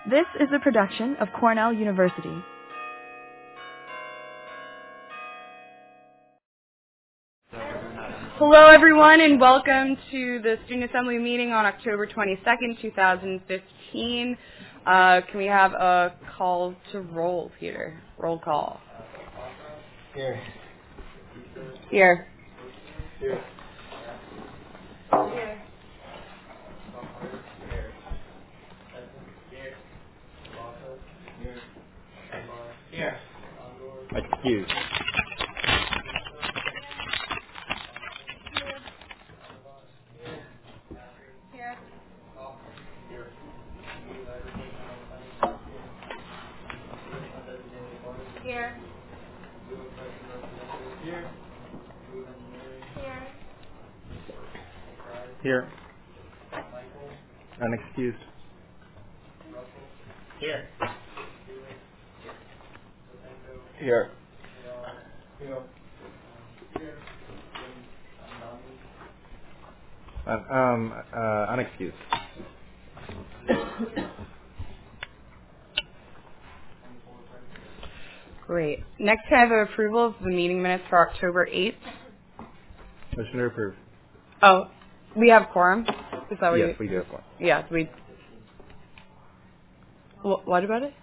This is a production of Cornell University. Hello everyone and welcome to the Student Assembly meeting on October 22nd, 2015. Can we have a call to roll, Peter? Roll call. Here. Here. Here. Here. Here. Excuse. Here. Here. Unexcused. Here. Here. Unexcused. Great. Next, I have approval of the meeting minutes for October 8th. Motion to approve. Oh, we have quorum? Is that what Yes, we do have one. Yeah, we... What about it?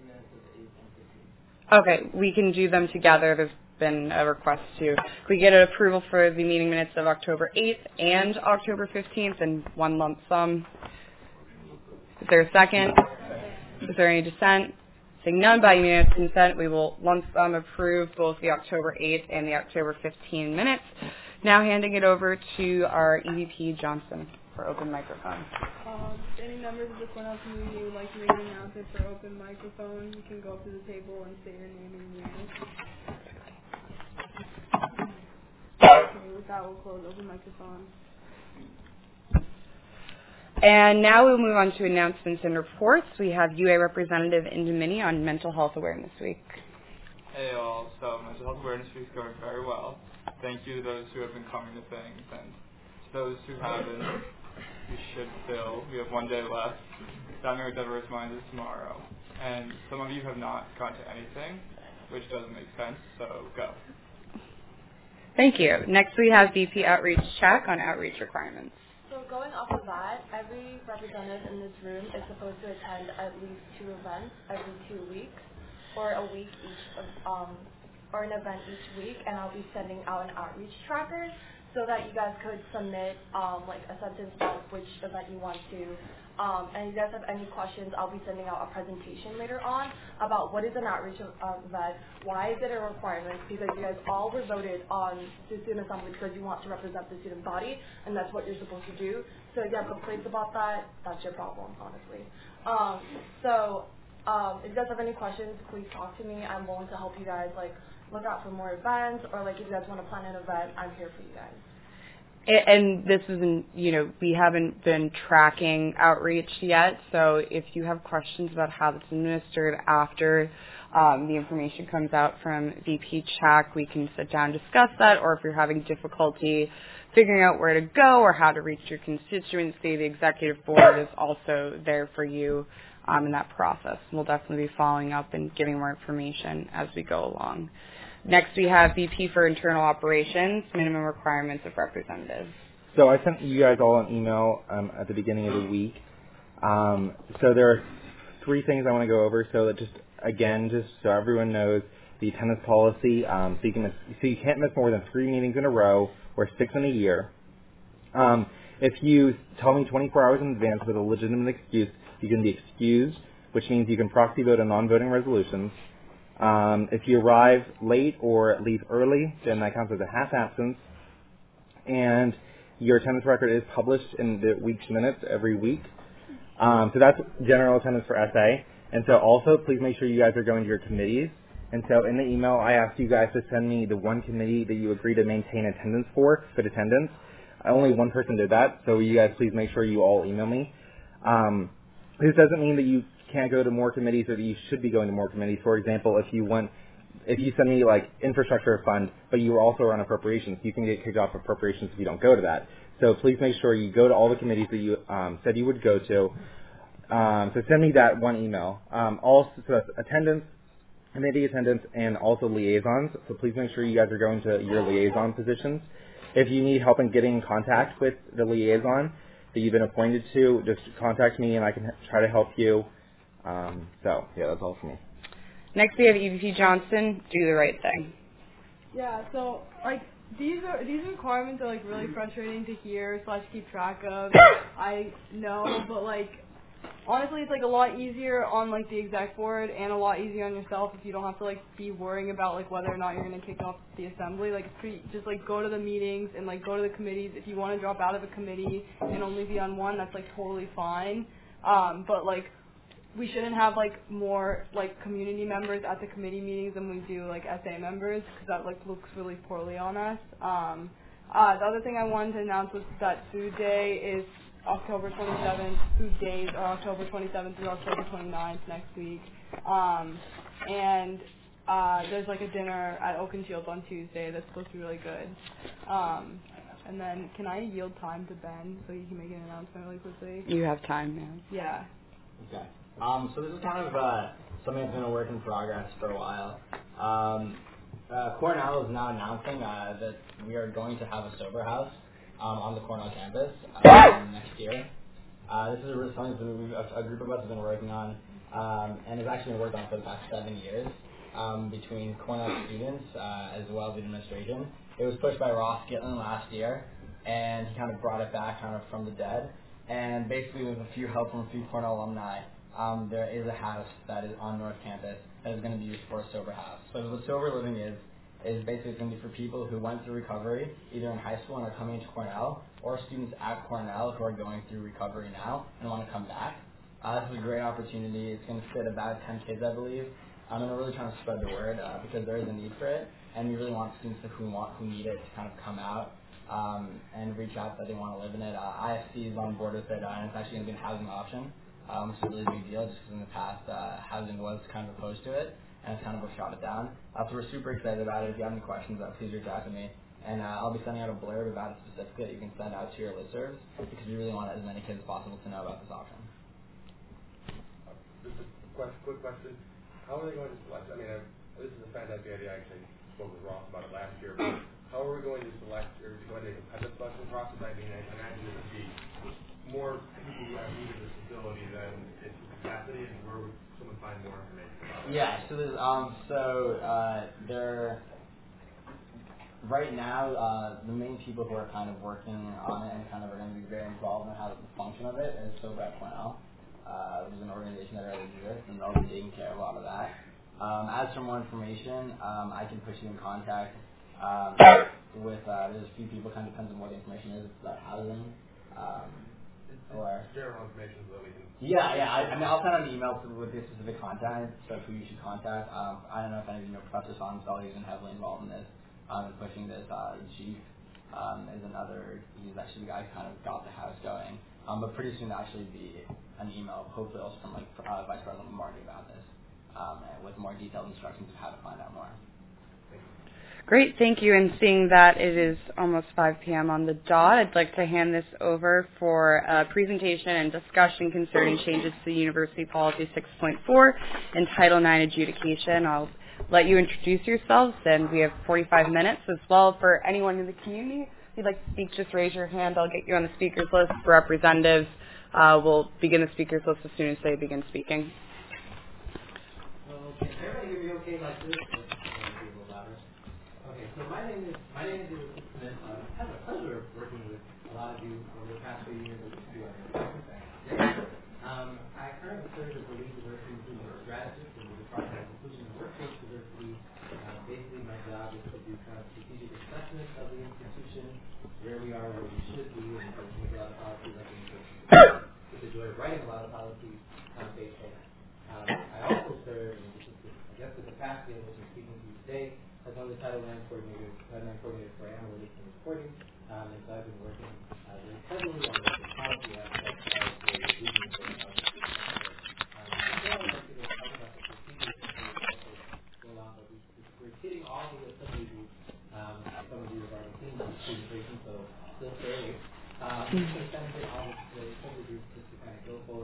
Okay, we can do them together. There's been a request to... Can we get an approval for the meeting minutes of October 8th and October 15th in one lump sum? Is there a second? Is there any dissent? Seeing none by unanimous consent, we will lump sum approve both the October 8th and the October 15 minutes. Now handing it over to our EVP Johnson for open microphone. If any members of the Cornell community would like to make an announcement for open microphone, you can go up to the table and say your name and unit. Okay, with that, we'll close open microphone. And now we'll move on to announcements and reports. We have UA Representative Inda Mini on Mental Health Awareness Week. Hey all, so Mental Health Awareness Week is going very well. Thank you to those who have been coming to things, and to those who haven't, you should still. We have one day left. Down here at Diverse Minds is tomorrow. And some of you have not gone to anything, which doesn't make sense, so go. Thank you. Next we have VP Outreach Check on outreach requirements. So going off of that, every representative in this room is supposed to attend at least 2 events every 2 weeks, or a week each, or an event each week, and I'll be sending out an outreach tracker so that you guys could submit like a sentence of which event you want to. And if you guys have any questions, I'll be sending out a presentation later on about what is an outreach event, why is it a requirement, because you guys all were voted on the student assembly because you want to represent the student body, and that's what you're supposed to do. So if you have complaints about that, that's your problem, honestly. If you guys have any questions, please talk to me. I'm willing to help you guys, like, look out for more events, or like if you guys want to plan an event, I'm here for you guys. And this isn't, we haven't been tracking outreach yet, so if you have questions about how it's administered after the information comes out from VP Check, we can sit down and discuss that, or if you're having difficulty figuring out where to go or how to reach your constituency, the executive board is also there for you in that process. We'll definitely be following up and giving more information as we go along. Next, we have VP for Internal Operations, minimum requirements of representatives. So I sent you guys all an email at the beginning of the week. So there are 3 things I want to go over. So that just so everyone knows, the attendance policy. So you can't miss more than 3 meetings in a row or 6 in a year. If you tell me 24 hours in advance with a legitimate excuse, you can be excused, which means you can proxy vote on non-voting resolutions. If you arrive late or leave early, then that counts as a half absence. And your attendance record is published in the week's minutes every week. So that's general attendance for SA. And so also, please make sure you guys are going to your committees. And so in the email, I asked you guys to send me the one committee that you agree to maintain attendance for, good attendance. Only one person did that, so you guys please make sure you all email me. This doesn't mean that you can't go to more committees or that you should be going to more committees. For example, if you send me like infrastructure fund, but you also run appropriations, you can get kicked off appropriations if you don't go to that. So please make sure you go to all the committees that you said you would go to. So send me that one email. Also, so that's attendance, committee attendance, and also liaisons. So please make sure you guys are going to your liaison positions. If you need help in getting in contact with the liaison that you've been appointed to, just contact me and I can try to help you. So, yeah, that's all for me. Next, we have EVP Johnson. Do the right thing. Yeah, so, like, these requirements are, like, really frustrating to hear / keep track of. I know, but, like, honestly, it's, like, a lot easier on, like, the exec board and a lot easier on yourself if you don't have to, like, be worrying about, like, whether or not you're going to kick off the assembly. Like, it's pretty, just, like, go to the meetings and, like, go to the committees. If you want to drop out of a committee and only be on one, that's, like, totally fine. But, like, we shouldn't have, like, more, like, community members at the committee meetings than we do, like, SA members, because that, like, looks really poorly on us. The other thing I wanted to announce was that Food Day is October 27th. Food Days are October 27th through October 29th next week. And there's, like, a dinner at Oakenshields on Tuesday that's supposed to be really good. And then, can I yield time to Ben so he can make an announcement really quickly? You have time, man. Yeah. Okay. So this is kind of something that's been a work in progress for a while. Cornell is now announcing that we are going to have a sober house on the Cornell campus next year. This is something that a group of us have been working on, and has actually been worked on for the past 7 years between Cornell students as well as the administration. It was pushed by Ross Gitlin last year, and he kind of brought it back kind of from the dead. And basically, with a few help from a few Cornell alumni, there is a house that is on North Campus that is going to be used for a sober house. So what sober living is basically going to be for people who went through recovery, either in high school and are coming into Cornell, or students at Cornell who are going through recovery now and want to come back. This is a great opportunity. It's going to fit about 10 kids, I believe. And we're really trying to spread the word because there is a need for it, and we really want students who need it to kind of come out and reach out that they want to live in it. IFC is on board with it, and it's actually going to be a housing option. It's a really big deal just because in the past housing was kind of opposed to it, and it's kind of shot it down. So we're super excited about it. If you have any questions, please reach out to me. And I'll be sending out a blurb about it specifically that you can send out to your listservs because we really want as many kids as possible to know about this option. Just a quick question. How are they going to select? I mean, this is a fantastic idea. I actually spoke with Ross about it last year. But how are we going to select? Are we going to have a selection process? I mean, I imagine it would be more people who have needed this facility than its capacity, and where would someone find more information about it? Yeah, so there's right now the main people who are kind of working on it and kind of are going to be very involved in how the function of it is Sober at Cornell, which is an organization that already exists, and they'll be taking care of a lot of that. As for more information, I can put you in contact with there's a few people. Kind of depends on what the information is. It's about housing. Or general information so that we can. Yeah. I mean, I'll send out an email with the specific contact, so who you should contact. I don't know if any of you know Professor Sonnenfeld. He's been heavily involved in this, and pushing this. Chief is another. He's actually the guy who kind of got the house going. But pretty soon there'll actually be an email, hopefully also from Vice President Marty about this, with more detailed instructions of how to find out more. Great, thank you. And seeing that it is almost 5 p.m. on the dot, I'd like to hand this over for a presentation and discussion concerning changes to University Policy 6.4 and Title IX adjudication. I'll let you introduce yourselves, and we have 45 minutes as well for anyone in the community. If you'd like to speak, just raise your hand. I'll get you on the speakers list. Representatives will begin the speakers list as soon as they begin speaking. Okay, everybody hear me okay like this? So my name is Ulysses Smith. I've had the pleasure of working with a lot of you over the past few years at the studio. I currently serve as the lead diversity inclusion strategist in the Department of Inclusion and Workforce Diversity. Basically, my job is to do kind of strategic assessment of the institution, where we are, where we should be, and make a lot of policy recommendations. Just enjoy writing a lot of policies on base data. I also serve, I guess, the capacity in which I'm speaking to you today, as one of the Title IX coordinators for analytics and reporting, and so I've been working very heavily on the policy aspect of the regional program. Today I'd like to talk about the procedures that go on, but we're hitting all the assembly groups. Some of you have already seen this presentation, so still stay. We're going to kind of hit all the assembly groups just to kind of go forward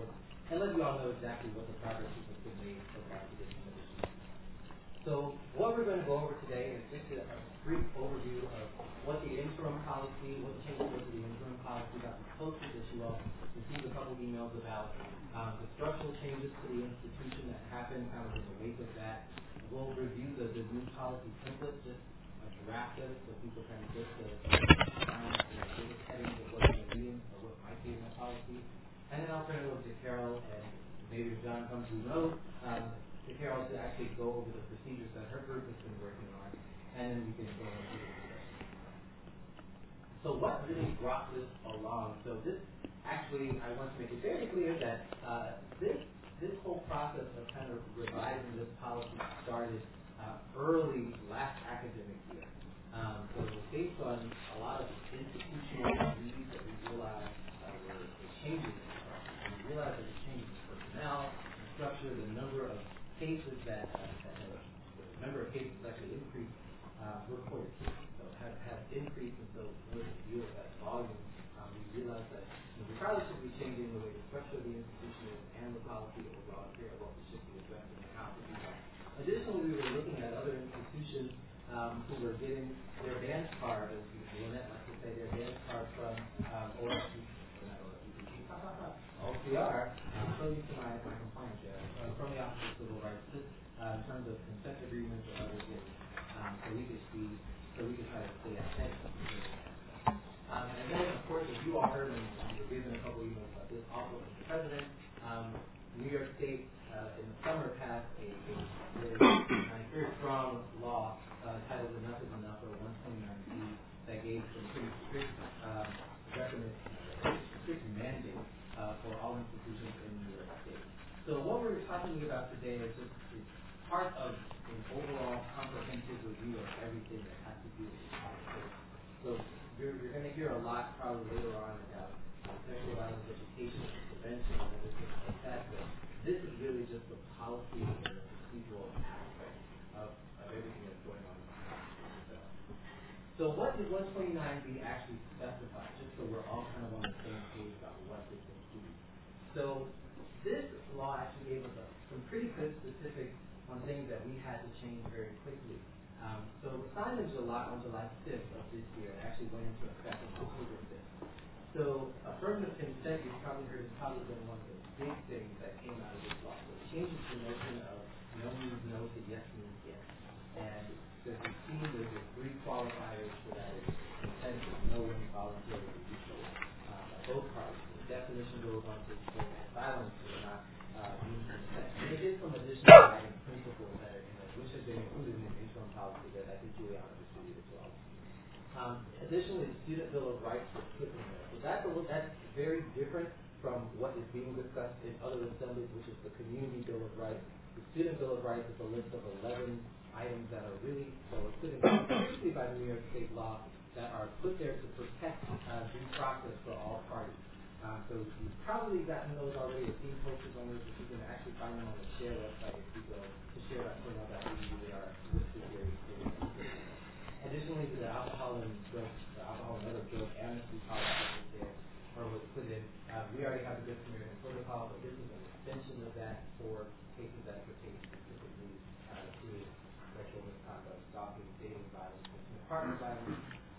and let you all know exactly what the progress has been made so far to this condition. So what we're going to go over today is just a brief overview of what the interim policy, what the changes were to the interim policy that was posted that you all received a couple emails about, the structural changes to the institution that happened kind of in the wake of that. We'll review the new policy template, just a draft of it, so people kind of get the biggest headings of what they're reading or what might be in the policy. And then I'll turn it over to Carol, and maybe if John comes, who knows, to Carol to actually go over the procedures that her group has been working on, and then we can go into the discussion. So what really brought this along? So this, actually, I want to make it very clear that this whole process of kind of revising this policy started early last academic year. So it was based on a lot of institutional needs that we realized were changing. We realized that the changes in personnel, the structure, the number of cases the number of cases actually increased, reported cases, so have increased, and so when we deal with that volume, we realized that we probably should be changing the way the structure of the institution is and the policy overall here, what we should be addressing and how to do that. Additionally, we were looking at other institutions who were getting their dance card, as Lynette likes to say, their dance card from OCR, so used to my compliance there, from the Office of Civil Rights, just in terms of consent agreements or other things, so we could try to stay ahead of them. And then, of course, as you all heard, and we were given a couple emails about this, also from the President, New York State in the summer passed a very strong law titled Enough is Enough, or 129B, that gave some pretty strict mandates for all institutions in New York State. So what we're talking about today is just part of an overall comprehensive review of everything that has to do with this policy. So you're going to hear a lot probably later on about sexual violence education and prevention and other things like that, but this is really just the policy and the procedural aspect of everything that's going on in the policy itself. So what did 129B actually specify, just so we're all kind of on the same page about what this includes? So this law actually gave us some pretty good specifics on things that we had to change very quickly. So it was signed on July 5th of this year. It actually went into effect on October 5th. So affirmative consent, you've probably heard, has probably been one of the big things that came out of this law. So it changes the notion of no means no to yes means yes. And there's a team, there's three qualifiers for that. Consent is no one voluntarily do so by both parties. The definition goes on to say that violence is not means consent. And it is some additional guiding principles that are in it, which have been included in the interim policy that I think Juliana distributed to all. Additionally, the Student Bill of Rights was put in there. So that's very different from what is being discussed in other assemblies, which is the Community Bill of Rights. The Student Bill of Rights is a list of 11 items that are really, so it's put in specifically by New York State law, that are put there to protect due process for all parties. So you've probably gotten those already, or seen posters on those, but you can actually find them on the SHARE website if you go to share.cornell.edu. They are listed very easily. Additionally to the alcohol and other drug amnesty policy was there, or was put in, we already have the Good Samaritan Protocol, but this is an extension of that for cases that pertain specifically to sexual misconduct, stalking, dating violence, partner violence,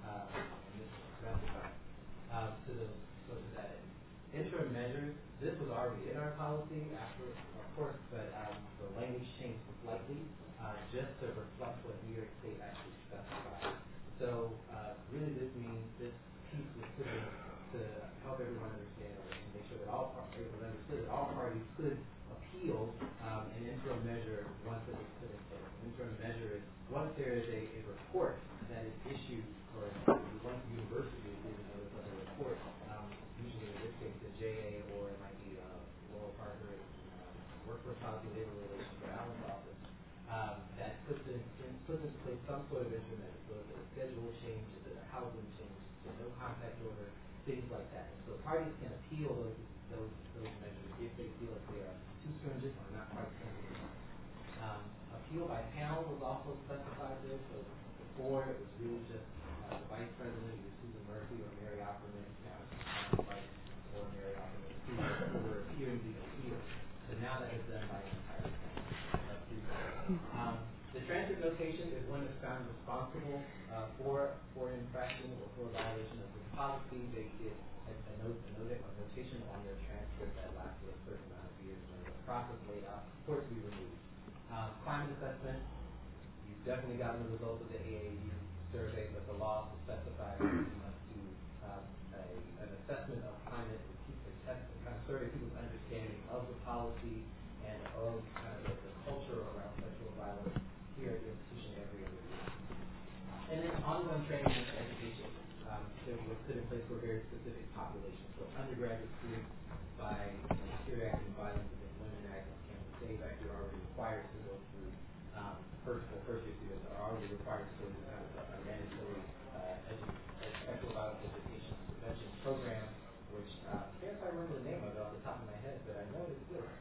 and domestic violence. To that end. Interim measures, this was already in our policy after, of course, but the language changed slightly just to reflect what New York State actually specified. So really this means this piece was put in to help everyone understand or to make sure that everyone understood that all parties could appeal an interim measure once it was put in place. An interim measure is once there is a report that is issued, or once the university is given notice of a report, usually in this case the JA, or it might be Laurel Parker, Workforce Policy and Labor Relations or Allen's office, that puts in place some sort of instrument. So if it's a schedule change, if it's a housing change, if no contact order, things like that. And so parties can appeal those measures if they feel like they are too stringent or not quite stringent. Appeal by panel was also specified there. So before it was really just the Vice President, either Susan Murphy or Mary Opperman, or Mary Opperman, who were appealing the appeal. now that is done by an entire family. The transcript notation is one that's found responsible for an infraction or for a violation of this policy. They get a notation on their transcript that lasts for a certain amount of years when the process laid out. Of course, we remove. Climate assessment, you've definitely gotten the results of the AAU survey, but the law specifies that you must do an assessment of climate and kind of survey people's understanding of the policy and of kind of the culture around sexual violence here at the institution every other year. And then ongoing training and education that was put in place for very specific populations. So undergraduate students by the Secure Act and Violence Against Women Act and Campus Save Act are already required to go through first year students are already required to go through kind of a mandatory sexual violence education prevention program, which I can't remember the name of it off the top of my head, but I know it's good.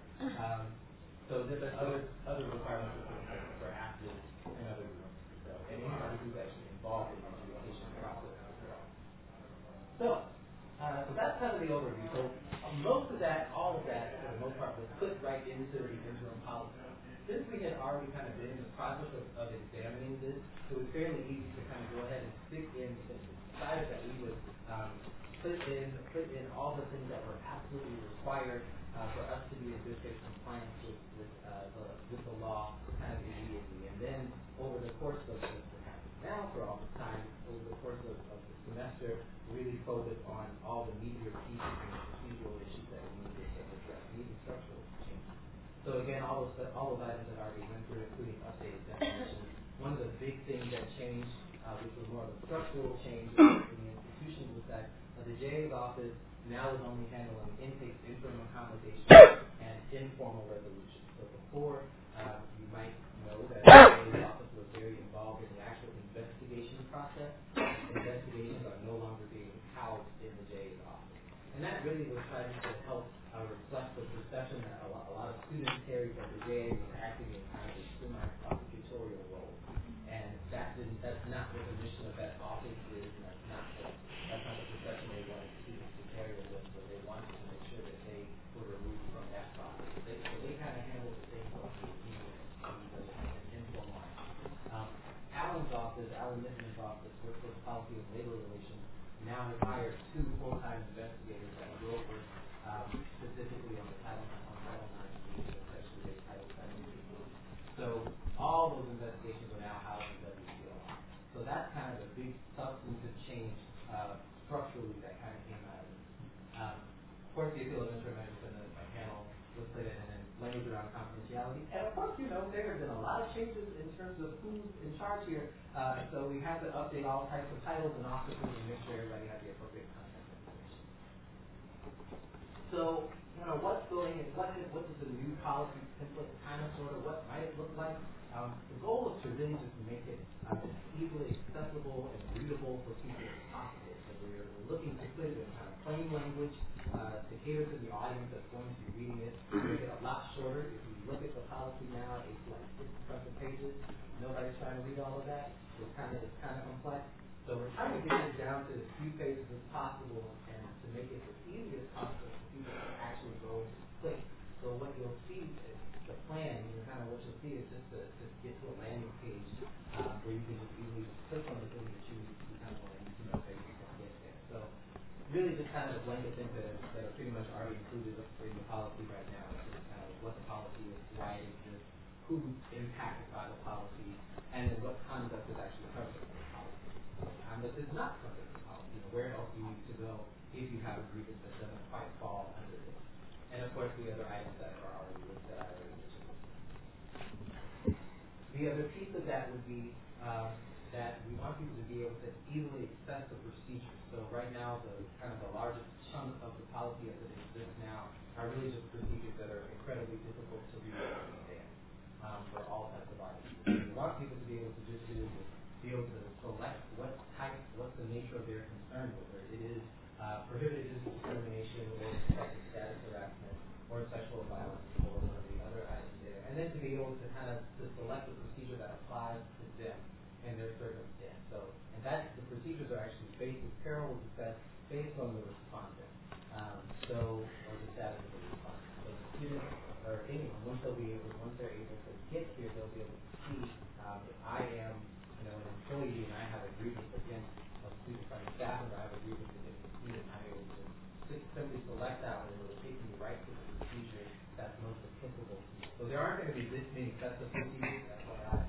So there's other requirements for athletes and other groups, and anybody who's actually involved in the education process as well. So that's kind of the overview. So most of that, all of that, for the most part, was put right into the interim policy. Since we had already kind of been in the process of examining this, it was fairly easy to kind of go ahead and stick in and decided that we would put in all the things that were absolutely required for us to be in good faith compliance with the law kind of immediately. And then over the course of now for all this time, over the course of the semester, really focus on all the meatier pieces and procedural issues that we needed to address, even structural changes. So again, all those items that I already went through, including updated definitions. One of the big things that changed, which was more of a structural change in the institution, was that the JA's office now is only handling intake, interim accommodation, and informal resolution. So before, you might know that the JA's office was very involved in the actual investigation process. Investigations are no longer being housed in the JA's office. And that really was trying to help reflect the perception that a lot of students carried that the JA was acting in kind of a semi-prosecutorial role. And that's not what the mission of that office is, and that's not the perception they wanted students to carry with them, so they wanted to make sure that they were removed from that process. So they kind of handled the things on the informal line. Alan Nittman's office, Workforce Policy and Labor Relations, now has hired 2 full-time investigators that will work specifically on the Title IX sexually based Title VII. So all those investigations are now housed in WCLI. So that's kind of a big substantive change structurally that kind of came out of it. Of course, the appeal of interim measures in the panel was put in, and then language around confidentiality. And of course, there have been a lot of changes in terms of who's in charge here. So we have to update all types of titles and officers and make sure everybody has the appropriate contact information. So, what's going in, what does the new policy template kind of sort of, what might it look like? The goal is to really just make it as easily accessible and readable for people as possible. So we're looking to put it in kind of plain language to cater to the audience that's going to be reading it. Make it a lot shorter. If you look at the policy now, it's like 60-something pages. Nobody's trying to read all of that. It's kind of complex. So we're trying to get it down to as few pages as possible and to make it as easy as possible for people to actually go and click. So what you'll see is the plan, kind of what you'll see is just to get to a landing page where you can just easily click on the thing you choose to kind of want to know that you can get there. So really just kind of blanket things that are pretty much already included in the policy right now. It's just kind of what the policy is, why it exists, who's impacted by the policy, and then what conduct is actually covered by the policy. Conduct is not covered by the policy. Where else do you need to go if you have a grievance that doesn't quite fall under this? And of course, the other items that are already listed that I already mentioned. The other piece of that would be that we want people to be able to easily access the procedures. So right now, the largest chunk of the policy as it exists now are really just procedures that are incredibly difficult to read and understand for all types of items. We want people to be able to just be able to select what's the nature of their concern, whether it is prohibited discrimination or protected status harassment or sexual violence or one of the other items there. And then to be able to kind of to select the procedure that applies to them and their circumstance. So, and the procedures are actually based, as Carol was discussed, based on the respondent. Or the status of the respondent. So the student or anyone, once they're able to get here, they'll be able to see if I am, an employee and I have a grievance against a student from staff member, I have a grievance against the student, I'm able to simply select that and it will take me right to the procedure that's most applicable to me. So there aren't going to be this many sets of procedures, FYI.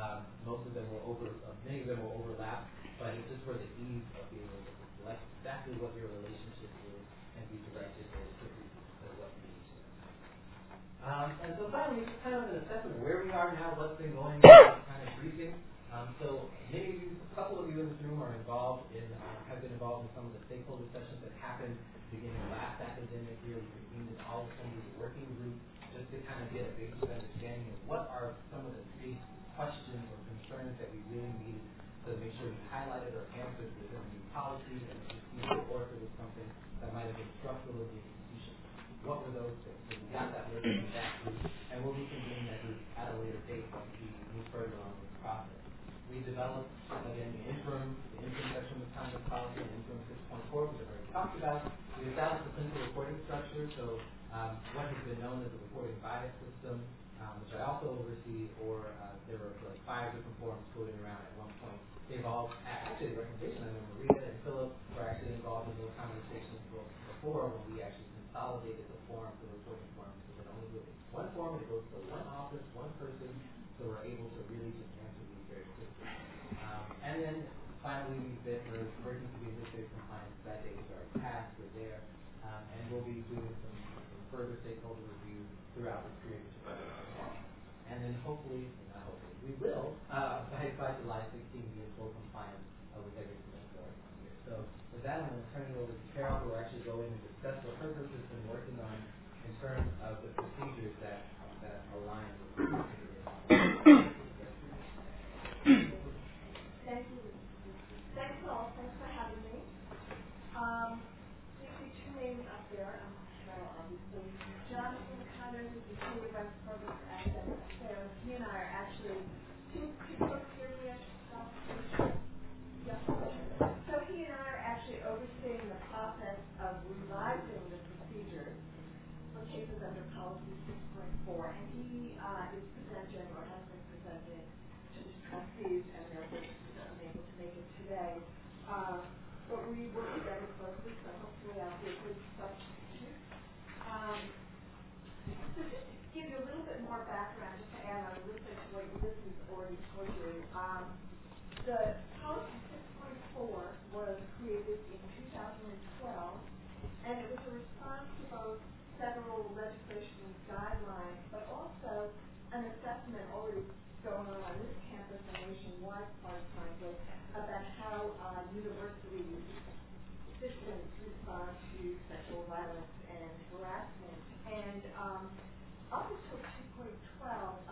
Many of them will overlap, but it's just for the ease of being able to select exactly what your relationship is and be directed very quickly to what you need to. And so finally, just kind of an assessment of where we are now, what's been going on, kind of briefing. So maybe a couple of you in this room are involved have been involved in some of the stakeholder sessions that happened beginning last academic year. We convened in all assemblies working groups just to kind of get a basic understanding of what are some of the big questions or concerns that we really needed to make sure we highlighted or answered within the new policies and procedure, or if it was something that might have been structural in the institution. What were those things? So we got that list in that group, and we'll be convening that group at a later date once we move further along this process. We developed, again, the interim section of the conduct policy and interim 6.4, which I've already talked about. We established the principal reporting structure, so what has been known as the reporting bias system, which I also oversee, or there were like 5 different forms floating around at one point. They involved, actually, the recommendation, I know Maria and Philip were actually involved in those conversations before when we actually consolidated the forms, the reporting forms, so that only with one form, it goes to one office, one person, so we're able to really just answer these very quickly. And then finally, we're working to be administrative compliance. That date is already passed, we're there, and we'll be doing some further stakeholder review throughout this period. And then hopefully, we will, by July 16, be in full compliance with everything that's going on here. So with that, I'm going to turn it over to Carol, who will actually go in and discuss what her group has been working on in terms of the procedures that align with the Thank you. Thanks all. Thanks for having me. You see 2 names up there. I'm Carol, obviously. Jonathan Connors is the Senior Vice President for Academic Affairs. He and I are actually two folks here. Yeah. So he and I are actually overseeing the process of revising the procedures for cases under Policy 6.4, and he is presenting or has been presenting to the trustees, and therefore unable to make it today. But we work together closely, so hopefully I'll be a good substitute. So just to give you a little bit more background, just to add on a little bit to what Ulysses already told you, the Policy 6.4 was created in 2012, and it was a response to both federal legislation and guidelines, but also an assessment already going on this campus and nationwide, quite frankly, about how university systems respond to sexual violence and harassment. And up until 2012,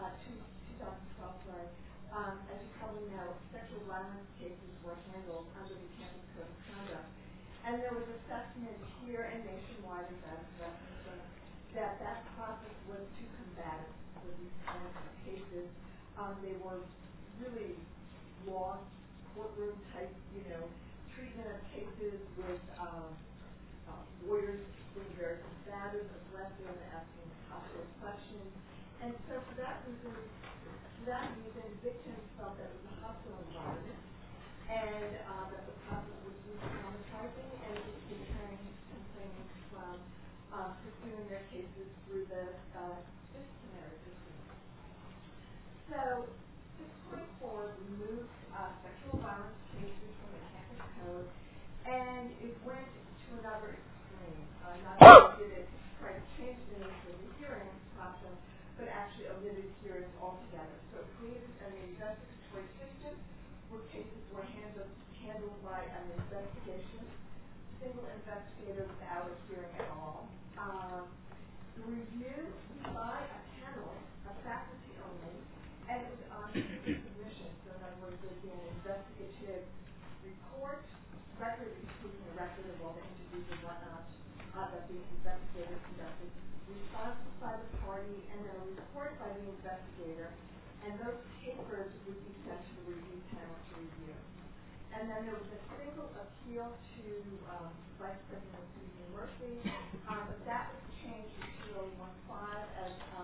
as you probably know, sexual violence cases were handled under the Campus Code of Conduct. And there was assessment here and nationwide, as I was referencing, that process was too combative for these kinds of cases. They were really long, courtroom type, treatment of cases with lawyers being very combative, aggressive, asking hostile questions. And so for that reason, victims felt that it was a hostile environment, and that the process was traumatizing, and it was deterring complainants from pursuing their cases through the disciplinary system. So 6.4 removed sexual violence cases from the campus code, and it went to another extreme. Not only did it try to change the nature of the hearing process, but actually omitted hearings altogether. So it created an investigatory system where cases were handled by an investigation, single investigator without a hearing at all. The review by a panel, a faculty only, and it was on submission. So in other words, there'd be an investigative report, record of all the interviews and whatnot that the investigator conducted, responses by the party, and then a report by the investigator, and those papers would be sent to the review panel to review. And then there was a single appeal to Vice President Susan Murphy. That was changed to 2015 as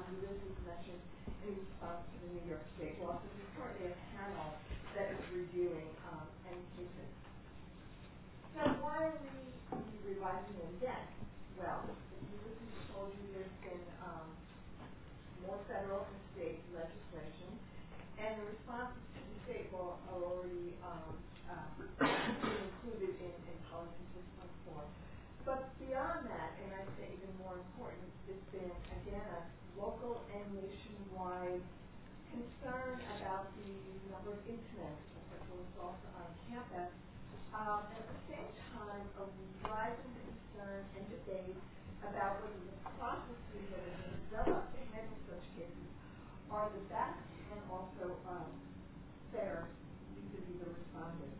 prevention in response to the New York State law. So there's currently a panel that is reviewing any cases. So why are we revising it again? Well, as Ulysses told you, there's been more federal and state legislation, and the responses to the state law are already included in Policy 6.4. But beyond that, and I'd say even more important, there's been, again, a local and nationwide concern about the number of incidents of sexual assault on campus. At the same time, a rising concern and debate about whether the processes that have been developed to handle such cases are the best and also fair vis-a-vis the respondents.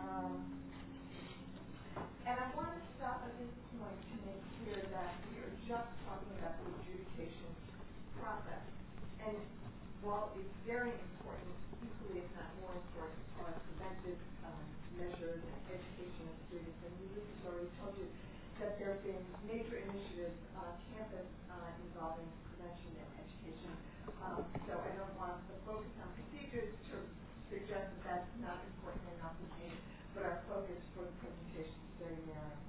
And I want to stop at this point to make clear that we are just talking about the adjudication process. And while it's very important, equally if not more important, are preventive measures and education of students. And Ulysses already told you that there have been major initiatives on campus involving prevention and education. So I don't want to focus on procedures to suggest that that's not important enough to me, but our focus for the presentation is very narrow.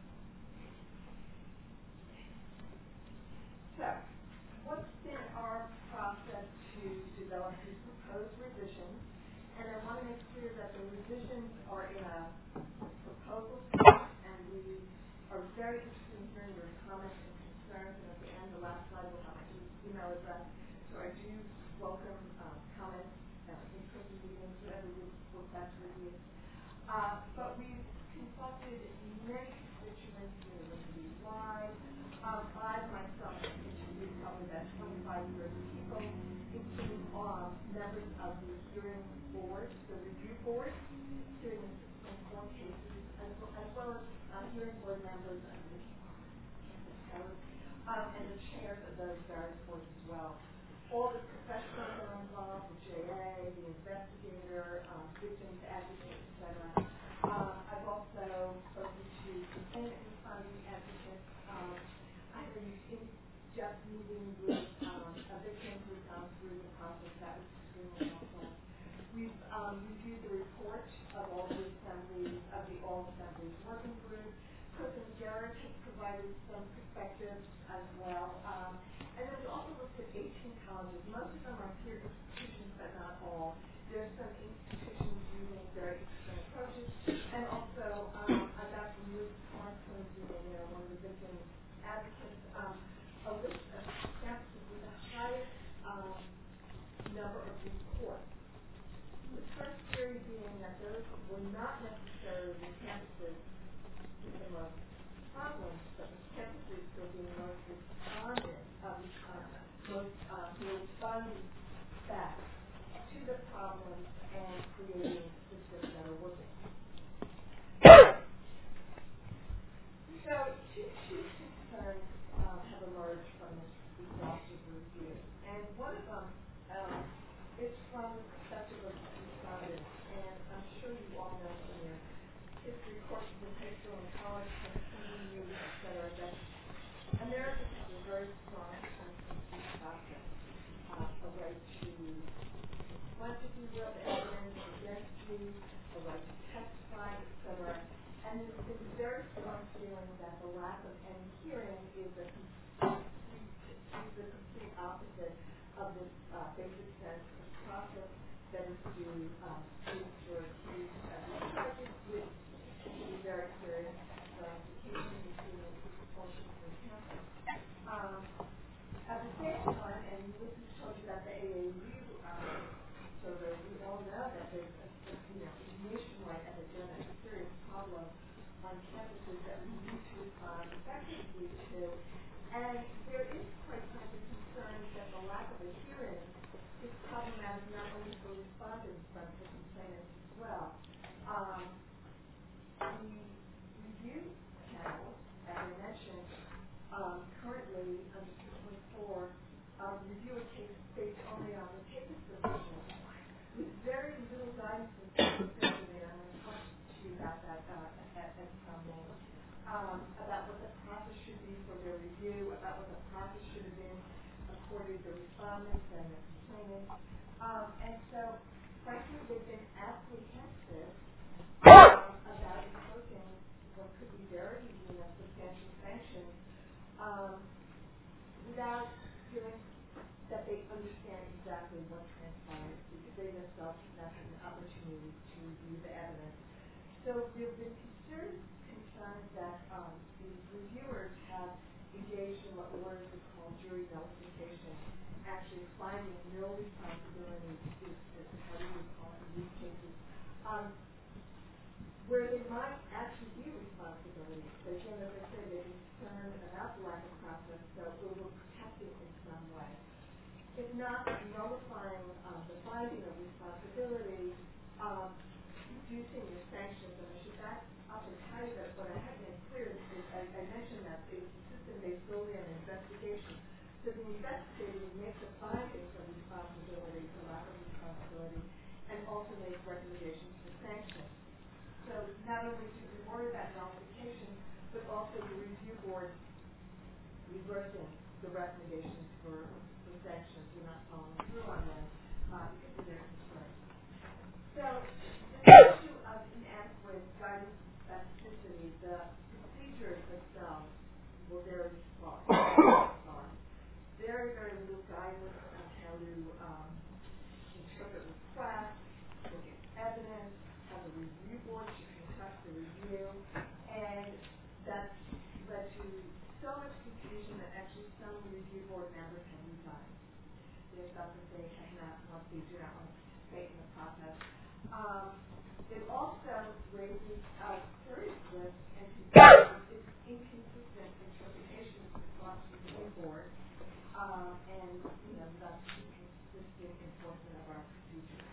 So, what's been our process to develop these proposed revisions? And I want to make clear that the revisions are in a proposal stage, and we are very interested in hearing your comments and concerns. And at the end, the last slide will have my email address. So I do welcome comments, in-person meetings, whatever would work best for you. But we've consulted many constituents, University wide. I myself have interviewed probably about 25 people, including members of the hearing board, the review board, hearing in 4 cases, as well as hearing board members of the campus code, and the chairs of those various boards as well. All the professionals are involved, the JA, the investigator, victims advocates, etc. I've also spoken to complainant responding advocates. I had a in-depth meeting with a victim who's gone through the process. That was extremely helpful. We've reviewed the report of all the assemblies, of the All Assemblies Working Group. Kristen Garrett has provided some perspectives as well. And then we also looked at 18 colleges. Most of them are peer institutions, but not all. There are some institutions using very interesting approaches. And also, I got from Ruth Carson, one of the victim advocates, a list of campuses with the highest number of reports. The first theory being that those were not necessarily the campuses with the most problems, but the campuses were being most responded, who were responding back to the problems and creating systems that are working. So two concerns have emerged from this exhaustive review, and one of them is from the perspective of respondents. And I'm sure you all know from your history courses in high school and college, years, etc., that Americans have a very strong constant process, a right to collect, if you will, evidence against you, a right to testify, etc. And there's been a very strong feeling that the lack of any hearing is the complete opposite of this basic sense of process that is due students who are accused of these charges, which can be very serious ramifications, including expulsion from campus. At the same time, and Ulysses told you that the AAU survey, we all know that there's a nationwide epidemic, a serious problem on campuses that we need to respond effectively to. And there is quite frankly concern that the lack of a hearing is problematic not only for respondents but for complainants as well. The review panel, as I mentioned, currently under 2.4, review a case based only on the papers submission with very little guidance and specificity, and I'm going to talk to you about that at some moment, about what the process should be for their review, about what the process should have been according read the respondents and the complainants. And so, frankly, they've been apprehensive about imposing what could be very substantial sanctions without feeling that they understand exactly what transpired, because they themselves have not had an opportunity to review the evidence. So there have been concerns that the reviewers have engaged in what the lawyers would call jury nullification, actually finding no responsibility, is how we would call it in these cases, where there might actually be responsibility. But again, as I said, they're concerned about the lack of process, so we will protect it in some way. If not, nullifying the finding of responsibility, reducing the sanctions, and I should back up and tell you that what I had made clear is I mentioned that it was a system based solely on investigation. So the investigator would make the findings of responsibility, the lack of responsibility, and also make recommendations for sanctions. So not only do we worry about nullification, but also the review board reversing the recommendations for sanctions. We're not following through on them because of their concerns. So the issue of inadequate guidance specificity, the procedures themselves were very sparse. Very, very little guidance on how to interpret requests, look at evidence, how the review board should conduct the review, and that led to so much confusion that actually some review board members have resigned. They felt that they had not want to do not want to participate in the process. It also raises serious risk and concerns inconsistent interpretation of the Washington board, and thus inconsistent enforcement of our procedures.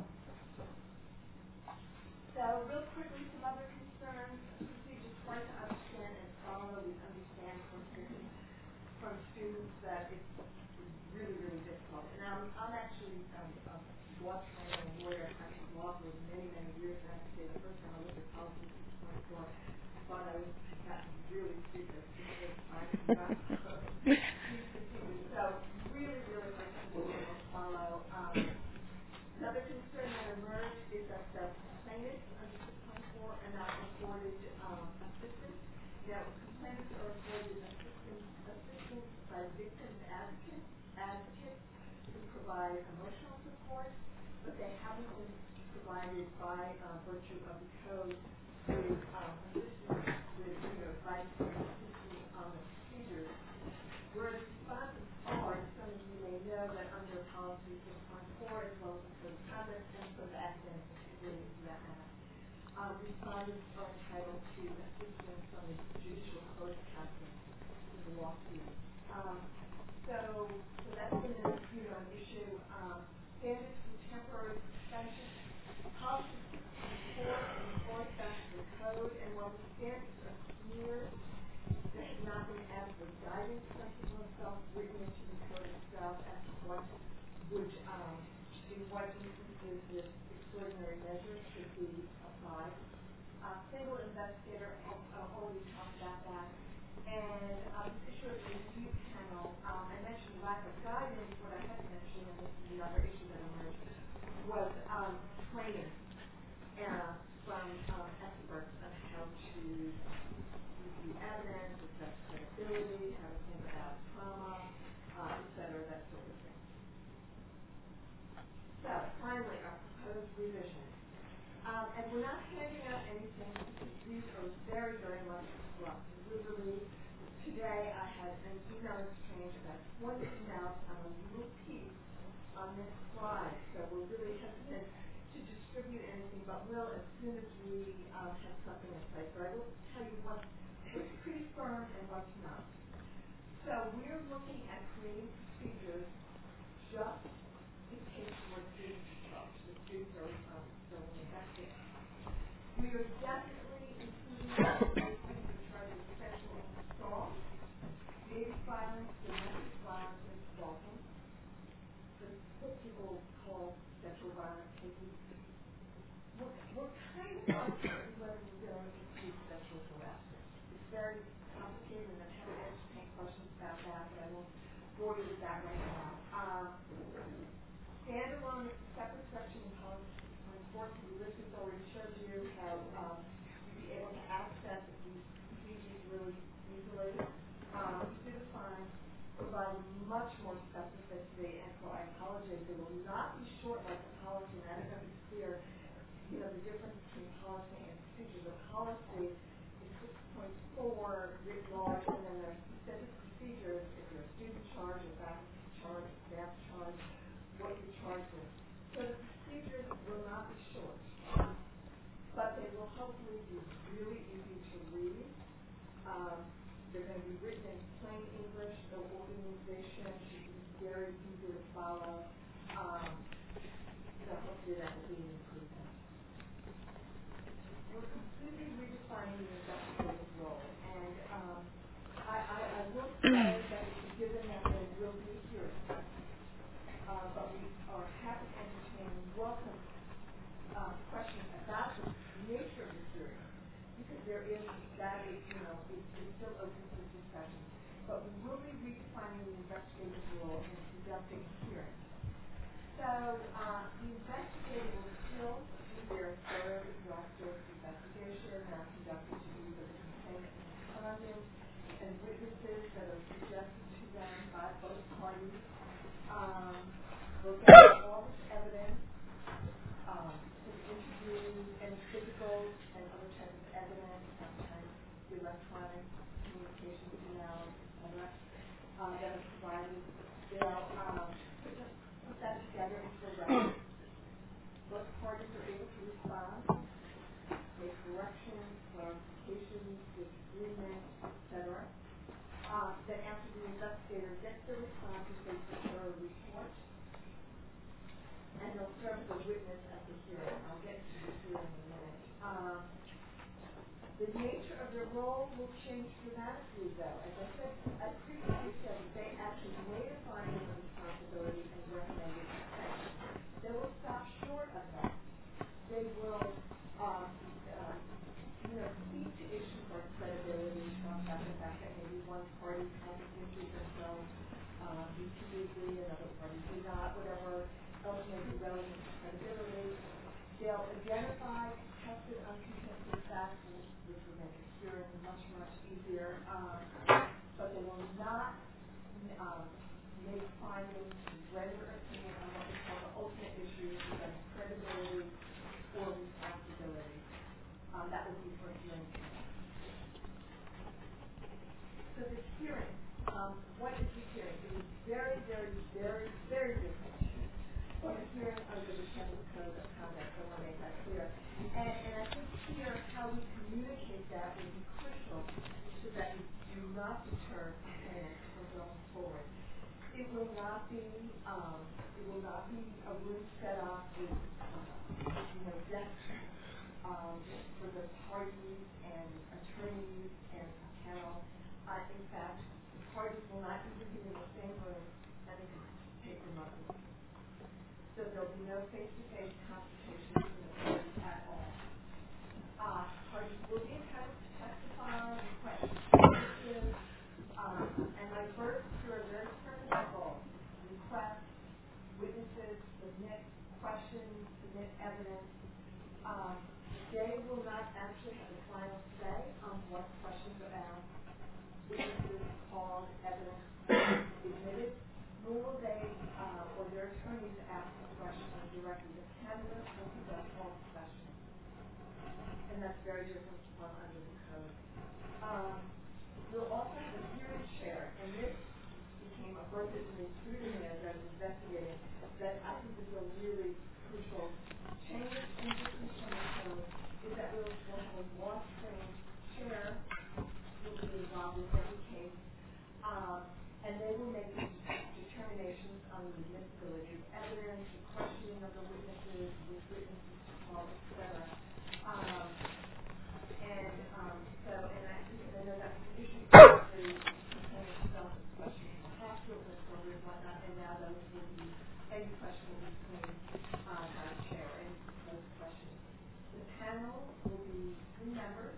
So real quickly, some other concerns. Procedures hard to understand and follow. We understand from students that it's really, really difficult. And I'm actually a law trainer and lawyer. I practiced law for many, many years. And I have to say, the first time I looked at policy 6.4, I thought I was really stupid because I could not these procedures. So really, really hard to follow. Another concern that emerged is that the complainants under 6.4 are not afforded assistance. Now, complainants are afforded assistance by victim advocates who provide emotional support, but they haven't been provided by virtue of the code with assistance with advice and assistance on the procedures. Whereas responses are, some of you may know that under policy 6.4 as well as the code of conduct and code of academic integrity for that matter, respondents are entitled to assistance from the judicial code of conduct with the lawsuit. So that's been an issue. Standards for temporary suspension. Policy 6.4 enforced back to the code, and while the standards are clear, there has not been adequate guidance from people themselves written into the code itself as to what would, in what instances this extraordinary measure should be applied. Single investigator, already talked about that. And this issue of the review panel, I mentioned lack of guidance. What I hadn't mentioned, and this is the other issue that emerged, was training from experts on how to review evidence, assess credibility, how to think about trauma, et cetera, that sort of thing. So, finally, our proposed revision. And we're not handing out anything because these are very, very much in flux. Literally, today I had an email exchange about 20 emails on a little piece on this slide. So we're really hesitant to distribute anything, but will as soon as we have something in place. So I will tell you what's pretty firm and what's not. So we're looking at creating procedures just in case we're students approach. The students are still investigating. We are definitely including cases in charge of sexual assault, baby violence, domestic violence, and stalking. What people call sexual violence cases. We're kind of uncertain whether we're going to include sexual harassment. It's very complicated, and I'm happy to entertain questions about that, but I won't bore you with that right now. Standalone is a separate section in policy 24. Ulysses already showed you how you'd be able to access these procedures really easily. We define providing much more specificity, and for I apologize, they will not be short like the policy, and I don't know if it's clear, you know, the difference between policy and procedure. The policy is 6.4 writ large, and then there are specific procedures if you're a student charge, a faculty charge, a staff charge, what you charge with. So the procedures will not be short, but they will hopefully be really easy to read. They're going to be written in plain English. The organization should be very easy to follow. So hopefully that will be an improvement. We're completely redefining the investigative role, and I will say that it's given that there will be a hearing, but we are happy to entertain and welcome questions about the nature of the hearing, because there is that is, you know, it's still open for discussion. But we will be redefining the investigative role and conducting hearings. So the investigator will still do their thorough exhaustive investigation conducted to either the complainant and respondent and witnesses that are suggested to them by both parties. Look at all this evidence, interviews and physical and other types of evidence, sometimes electronic communications, emails, etc. That are provided. They'll put that together into a record. Both parties are able to respond, make corrections, clarifications, disagreements, etc. Then after the investigator gets the responses, they prepare a report, and they'll serve the witness at the hearing. I'll get to the hearing in a minute. The nature of their role will change dramatically, though. As I said, I previously said that they actually may define their responsibility and recommended consent. They will stop short of that. They will, speak to issues like credibility, talk about the fact that maybe one party hasn't injured themselves repeatedly, another party do not, whatever else may be relevant to credibility. They'll identify contested, uncontested facts, which will make the hearing much, much easier, but they will not make findings to render opinion on what we call the ultimate issues, like credibility or responsibility. That will be for hearing. So the hearing, what is the hearing? It is very, very, very, very different from a hearing under the Chemical Code of Conduct. I want to make that clear. And I think here how we communicate that will be crucial so that we do not deter complainants from going forward. It will not be a room set up with desks for the parties and attorneys and a panel. In fact, the parties will not even be in the same room and they can take remotely. So there will be no face-to-face consultation with the parties at all. Parties will be entitled to testify, request witnesses, and my verbs here are very critical. Request witnesses, submit questions, submit evidence. They will not actually have the final say on what questions are asked, witnesses called, evidence submitted, nor will they or their attorneys ask the questions directly. The candidates will conduct all the questions. And that's very different from under the code. We'll also have a hearing chair, and this became abundantly clear to me as I was investigating that I think is a really crucial change in the code is that we'll have a law-trained chair who will be involved in every case, and they will make determinations on the admissibility of evidence, the questioning of the witnesses, which witnesses to call, etc. And I know that's an issue for the complainant itself, questioning the hospital, and whatnot, and now those will be, any question will be claimed by the chair, and those questions. The panel will be 3 members.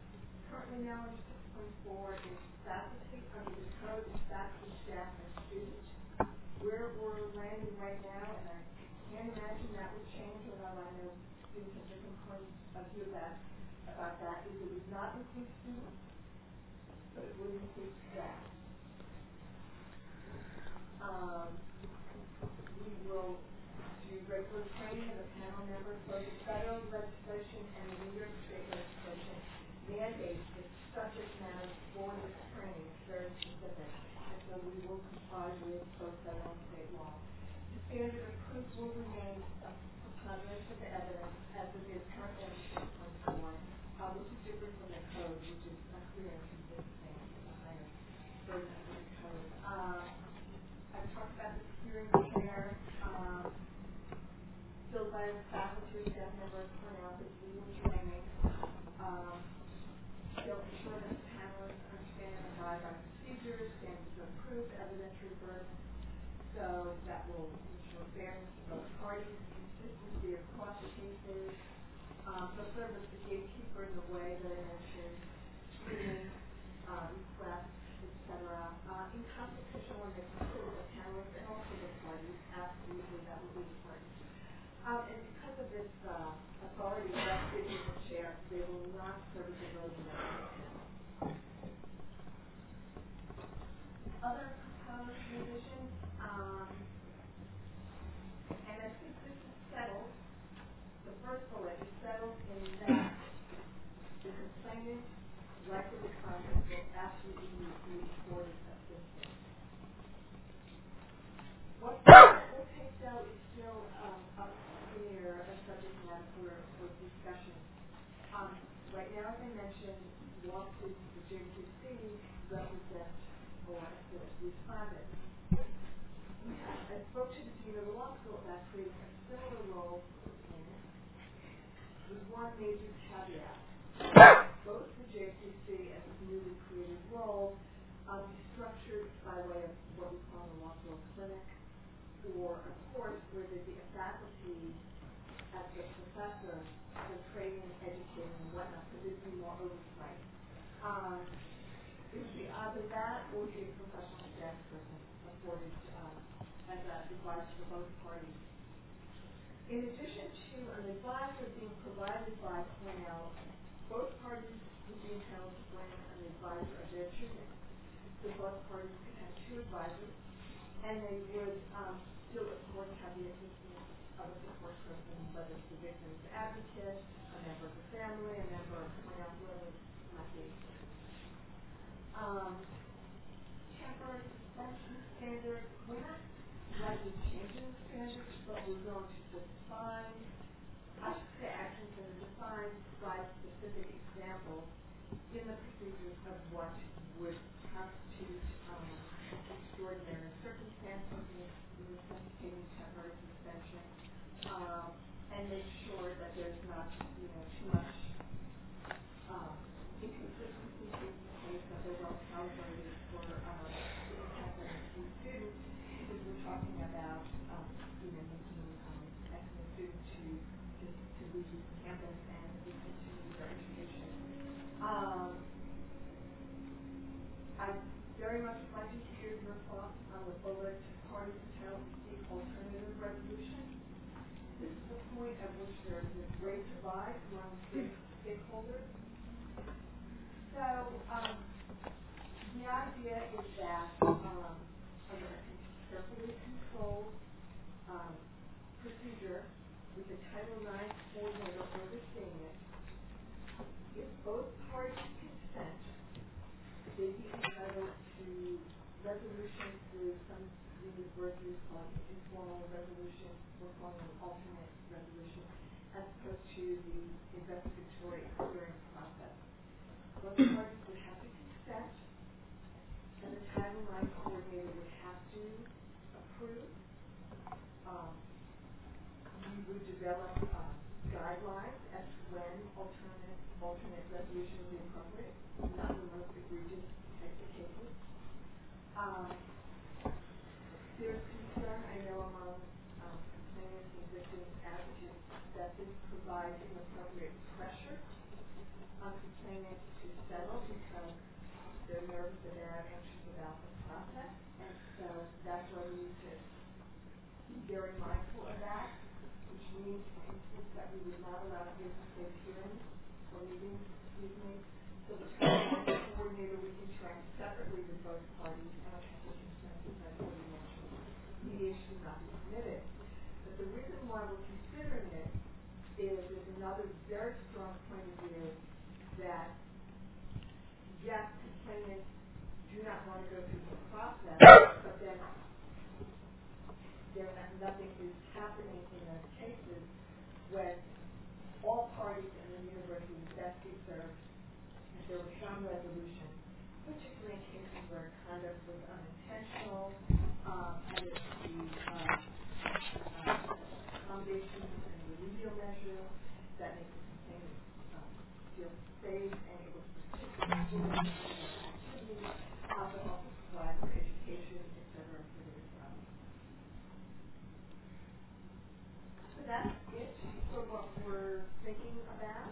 Currently now under 6.4 is faculty under the code, is faculty, staff, and students. right now, and I can't imagine that would change, although I know students have different points of view about that, is it would not include students, but it would include staff. We will do regular training of the panel members. Both the federal legislation and the New York State legislation mandates that subject matter for this training is very specific, and so we will comply with both federal and state law. The standard of proof will remain a preponderance of the evidence as it is currently in 6.4, which is different from the code, which is a clear and consistent higher version of the code. I've talked about the hearing chair filled by a faculty or staff member of Cornell with legal training. They'll ensure that the panelists understand and abide by procedures, standards of proof, evidentiary burden. So that will ensure fairness to both parties, consistency across cases. They'll serve as the gatekeeper in the way that I mentioned, screening, requests, etc. In competition when they consider the panelists and also the parties, absolutely that will be important. And because of this authority vested in the chair, they will not serve as a voting member. Other proposed revisions, and I think this is settled. The first bullet is settled in that the complainant, like the respondent, will absolutely need recorded assistance. What will take, though, is still up here a subject matter for discussion. Right now, as I mentioned, lawsuits for JQC represent or assist respondents. I spoke to the dean of the law school about creating a similar role for complainants with one major caveat. Both the JQC and the newly created role be structured by way of what we call a law school clinic, or a course where there'd be a faculty as the professor for training, educating, and whatnot, so there'd be more oversight. It would be either that or be a professional staff person afforded as an advisor for both parties. In addition to an advisor being provided by Cornell, both parties would be entitled to bring an advisor of their choosing. So both parties could have two advisors, and they would still, of course, have the assistance of a support person, whether it's the victim's advocate, a member of the family, a member of Cornell, whoever it might be. Temporary suspension standards, we're not likely changing the standards, but we're going to define, I should say actions that are defined by specific examples in the procedures of what would constitute extraordinary circumstances necessitating temporary suspension, and make sure that there's not, too much inconsistency taking place, that they're well calibrated for the impact on the students, because we're talking about, making excellent students to leave campus and continue their education. I very much would like to hear your thoughts on the bullet parties entitled to seek alternative resolution. This is the point at which there is a great divide among stakeholders. So the idea is that under a carefully controlled procedure with the Title IX coordinator overseeing it, if both parties consent, they'd be entitled to resolution through some universities called informal resolution, we're calling an alternate resolution, as opposed to the investigatory hearing process. Both parties would have to consent, and the Title IX coordinator would have to approve. We would develop guidelines as to when alternate resolution would be appropriate, not the most egregious types of cases. There's concern, I know, among complainants and victims advocates that this provides inappropriate pressure on complainants to settle because they're nervous, they're anxious about the process, and so that's why we need to very mindful of that, which means that we would not allow face-to-face hearings or meetings, so the transition coordinator we can track separately with both parties and our transition center mediation would not be permitted. But the reason why we're considering it is there's another very strong point of view that yes, complainants do not want to go through the process, but then nothing is happening in those cases when all parties in the university would best be served if there was some resolution, particularly in cases where conduct was unintentional, and if the accommodations and remedial measures that make the complainant feel safe and able to participate in activities, but also provide for education, etc. for their So that's it for what we're thinking about.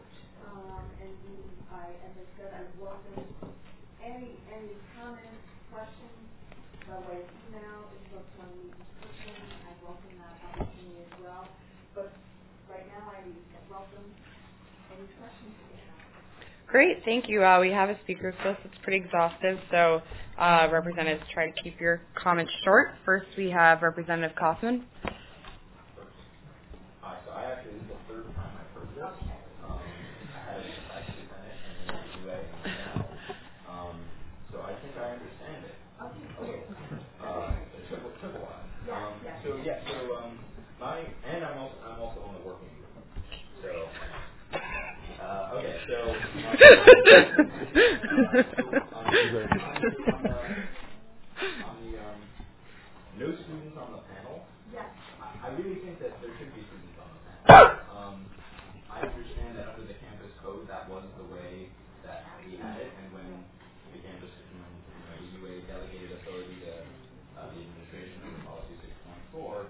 As I said, I welcome any comments, questions by way of email. If folks want to meet in person, I welcome that opportunity as well. But right now, I welcome any questions you have. Great, thank you. We have a speakers list. It's pretty exhaustive, so representatives, try to keep your comments short. First, we have Representative Kaufman. Hi, so I actually, this is the third time I've heard this. I had it actually Senate and then UA and now. So I think I understand it. Okay. It took a while. I'm also on the working group. So okay, so on the no students on the panel. Yes. I really think that there should be students on the panel. I understand that under the campus code that was the way that we had it, and when the campus, the UA delegated authority to the administration under policy 6.4,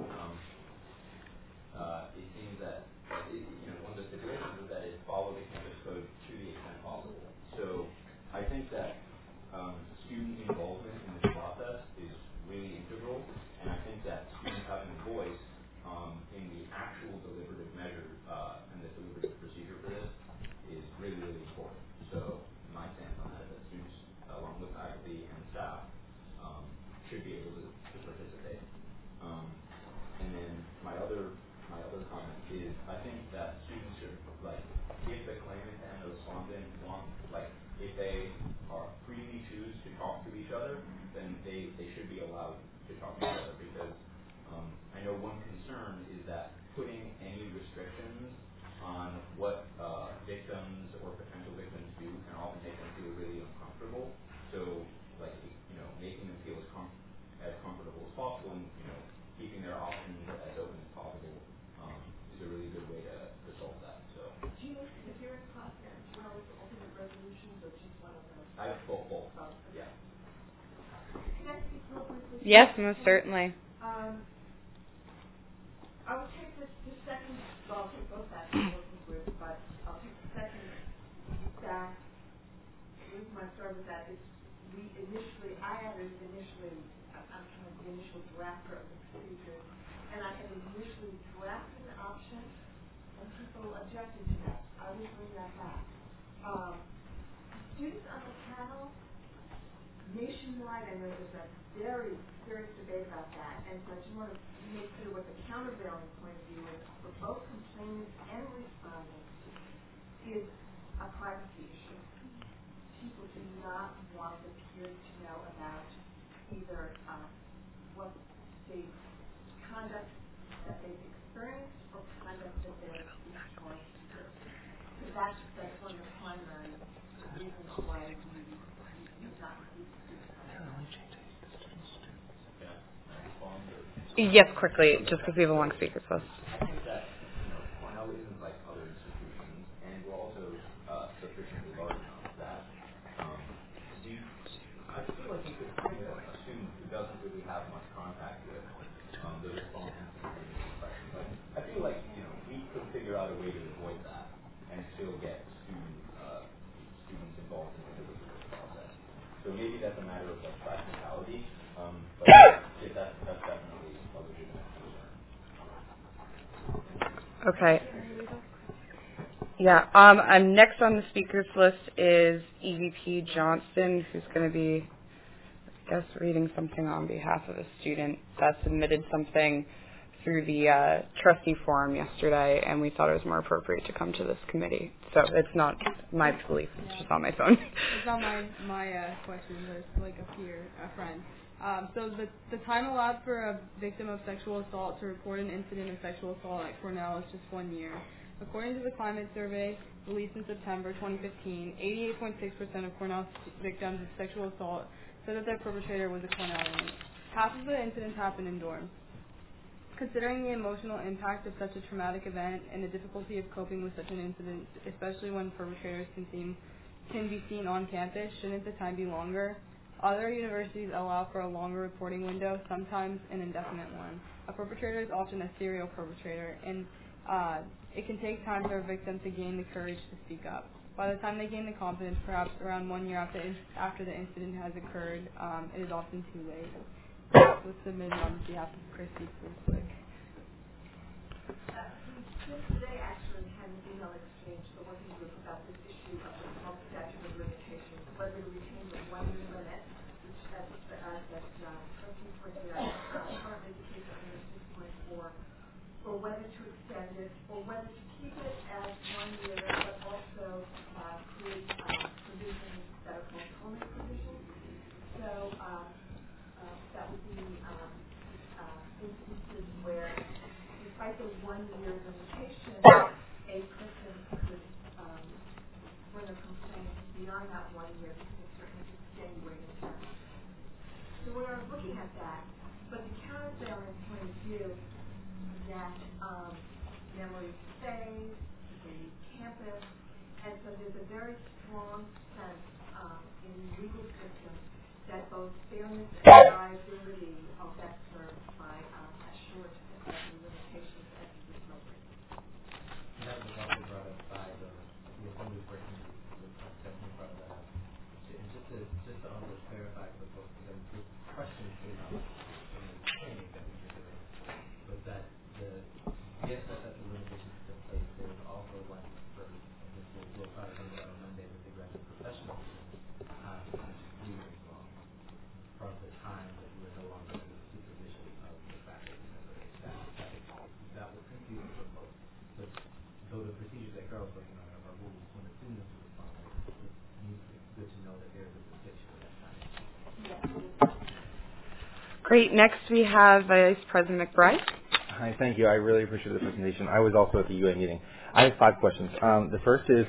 it seems that one of the stipulations is that it followed the campus code to the extent possible. So I think that student involvement in this process is really integral, and I think that students having a voice in the actual deliberative measure and the deliberative procedure for this is really, really important. So my stance on that is that students, along with faculty and staff, should be able to participate. And then my other comment is I think that students should, if the claimant and the respondent want, if they are freely choose to talk to each other, then they should be allowed to talk to each other, because I know one concern is that putting any restrictions on what victims or potential victims do can often make them feel really uncomfortable. So, making them feel as comfortable as possible, and keeping their options as open as possible is a really good way to solve that. So, do you need the hearing process as well as ultimate resolutions, or just one of those? I have both. Yeah. Can I speak real briefly? Yes, most certainly. I will take the second, I'll take both sides of the working group, but I'll take the second back. The reason I started with that is I had initially, I'm kind of the initial drafter of the procedure, and I had initially drafted an option, and people objected to that. I will bring that back. Students on the panel, nationwide, I know there's a very serious debate about that, and so I just want to make clear what the countervailing point of view is for both complainants and respondents is a privacy issue. People do not want the peers to know about either what the conduct that they've experienced or conduct that they're charged to do. So that's one of the primary reasons why we not include students. Yes, quickly, just because we have a long speakers list. I think that Cornell isn't like other institutions, and we're also sufficiently large enough that I feel like you could find a student who doesn't really have much contact with the respondents and the questions. I feel like we could figure out a way to avoid that and still get students involved in the deliberative process. So maybe that's a matter of practicality, but that's definitely a legitimate concern. Okay. Yeah. Next on the speakers list is EVP Johnson, who's going to be, I guess, reading something on behalf of a student that submitted something through the trustee forum yesterday, and we thought it was more appropriate to come to this committee. So it's not my belief; it's just on my phone. It's not my question. There's like a friend. So the time allowed for a victim of sexual assault to report an incident of sexual assault at Cornell is just 1 year. According to the climate survey released in September 2015, 88.6% of Cornell victims of sexual assault said that their perpetrator was a Cornellian. Half of the incidents happened in dorms. Considering the emotional impact of such a traumatic event and the difficulty of coping with such an incident, especially when perpetrators can be seen on campus, shouldn't the time be longer? Other universities allow for a longer reporting window, sometimes an indefinite one. A perpetrator is often a serial perpetrator, and it can take time for a victim to gain the courage to speak up. By the time they gain the confidence, perhaps around 1 year after the incident has occurred, it is often too late. Was submitted on behalf of Christy Slick. Today actually had an email exchange for working group about this issue of the health statute of limitations, whether to retain the 1 year limit, which as trustee pointed out, currently the case under 6.4, or whether to extend it, or whether to keep it as 1 year, but also create provisions that are called tolling provisions. So that would be instances where, despite the 1 year limitation, a person could bring a complaint beyond that 1 year because of certain extenuating terms. So we are looking at that, but the countervailing point of view that memories stay, the campus, and so there's a very strong sense in the legal system that both fairness and liability of that term by a short limitations as is appropriate. That was also brought up by the Assembly Working Group. Stephanie brought that up. And just to also clarify for folks, because this question came out in the training that we were doing, was that yes, that the limitations took place. There was also one for, and this will probably come out on Monday with the graduate professional, 3 years long, from the time that you were no longer under the supervision of the faculty member and staff. That was confusing for folks. But though the procedures that Carol's working on are rules when a student is to respond, it's good to know that there is a distinction at that time. Great. Next we have Vice President McBride. Hi, thank you. I really appreciate the presentation. I was also at the UA meeting. I have 5 questions. The first is,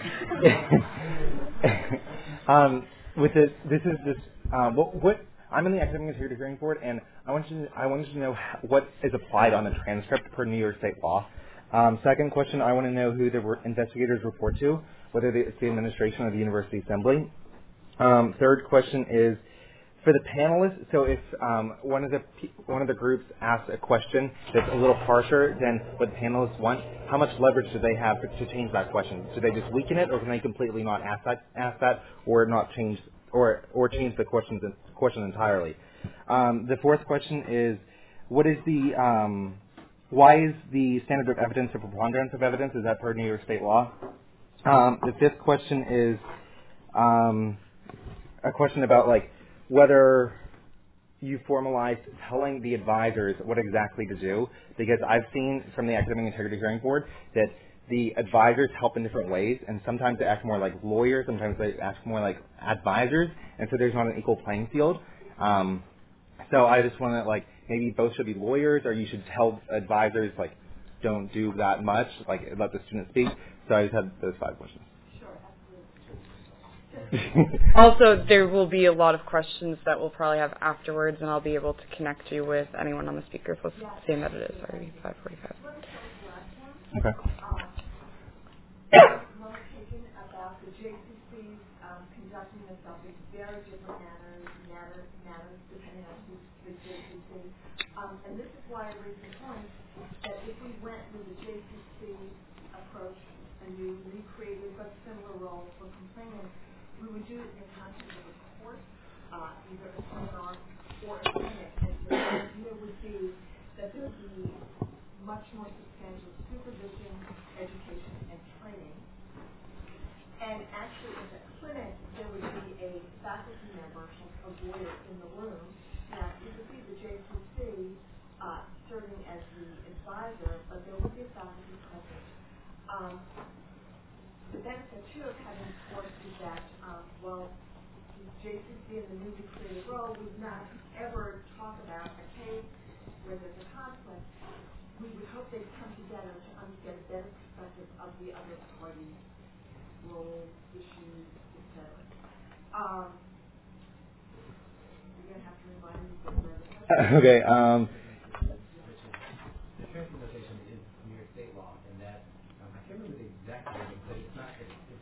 I'm in the Academic Integrity Hearing Board, and I wanted to know what is applied on the transcript per New York State law. Second question, I want to know who the investigators report to, whether it's the administration or the University Assembly. Third question is, for the panelists, so if one of the groups asks a question that's a little harsher than what the panelists want, how much leverage do they have to change that question? Do they just weaken it, or can they completely not ask that, or not change, or change the question entirely? The fourth question is, why is the standard of evidence a preponderance of evidence? Is that per New York State law? The fifth question is a question about whether you formalized telling the advisors what exactly to do, because I've seen from the Academic Integrity Hearing Board that the advisors help in different ways, and sometimes they act more like lawyers, sometimes they act more like advisors, and so there's not an equal playing field. So I just want to maybe both should be lawyers, or you should tell advisors don't do that much, let the student speak. So I just had those 5 questions. Also, there will be a lot of questions that we'll probably have afterwards, and I'll be able to connect you with anyone on the speakers list, seeing that it is already 5:45. Okay. Well taken about the JCC's conducting themselves in very different manners depending on who's the JCC. And this is why I raised the point that if we went with the JCC approach and you recreated but similar roles for complainants, we would do it in the context of a court, either a seminar or a clinic. And so the idea would be that there would be much more substantial supervision, education, and training. And actually, in the clinic, there would be a faculty member, a lawyer in the room. Now, you could see the JCC serving as the advisor, but there would be a faculty present. The benefit, too, of having course is that, well, the JCC in the newly created role would not ever talk about a case where there's a conflict. We would hope they'd come together to get a better perspective of the other parties' roles, issues, etc. You're going to have to remind me of where the Okay. The transfer notation is New York State law, and that I can't remember the exact wording, but it's not.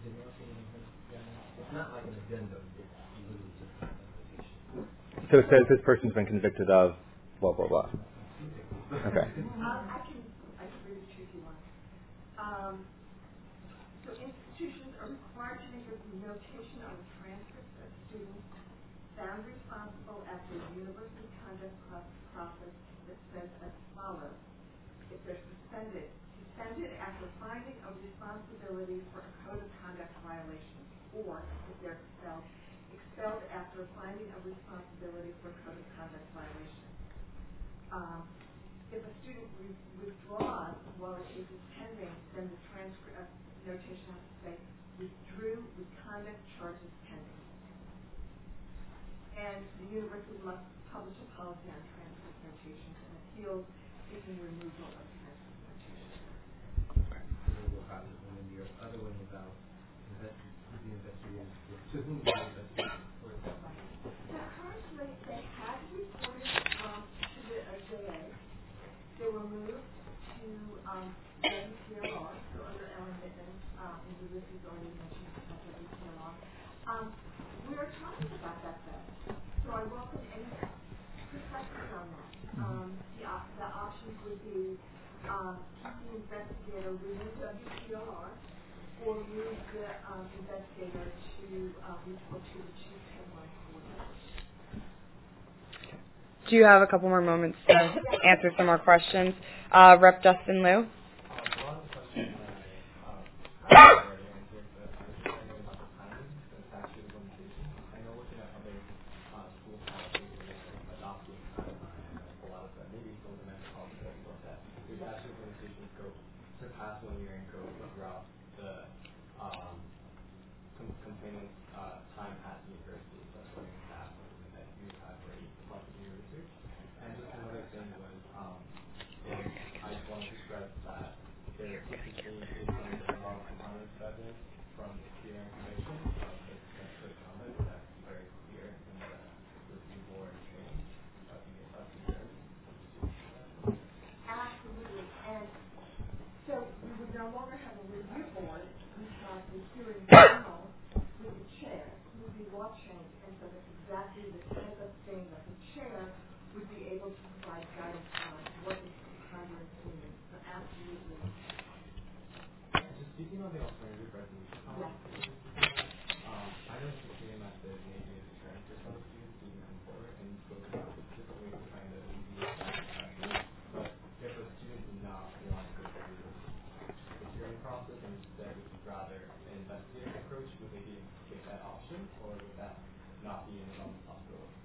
It's not like an addendum. It's literally just a notation. So it says this person's been convicted of blah blah blah. Okay. I can read it to you if you want. So institutions are required to make a notation on the transcripts of students found responsible after the university conduct process that says as follows: if they're suspended after finding a responsibility for a code of conduct violation, or if they're expelled after finding a responsibility for a code of conduct violation. If a student withdraws while the case is pending, then the transcript notation has to say withdrew with conduct charges pending. And the university must publish a policy on transcript notations and appeals seeking removal of transcript notations. And then your other one about the investigators. To whom the investigators report? Now, currently, they had reported to the JA. They were moved to WCLR, so under Ellen Mittman, and Ulysses already mentioned WCLR. We are talking about that, though, so I welcome any perspectives on that. The options would be keep the investigator within WCLR, or move the investigator to report to the chief headline coordinator. Do you have a couple more moments to answer some more questions? Rep. Dustin Liu. A lot of the questions that I already answered, but I was wondering about the timing, the statute of limitations. I know looking at other school policies, they're adopting timeline, and a lot of that, maybe some of the metropolitan that we looked at, the statute of limitations go surpass 1 year and go throughout the complainant's time at the university. So that's what you have, something that you have already conducted your research. And just another thing was, I just wanted to stress that there typically is some moral components that is from the clear information of the statutory conduct that's very clear in the review board training of the investigators. Absolutely. And so we would no longer have a review board. We have the hearing panel with the chair who would be watching, and so that's exactly the type of thing that the chair would be able to provide guidance on what is preponderance meaning. So absolutely. Just speaking on the alternative resolution policy, I know it's a clear method maybe is a trend for some students to come forward and spoke about different ways of trying to alleviate that pressure. But if a student does not want to go through the hearing process and instead would rather an investigative approach, would they be able to take that option, or would that not be an possibility?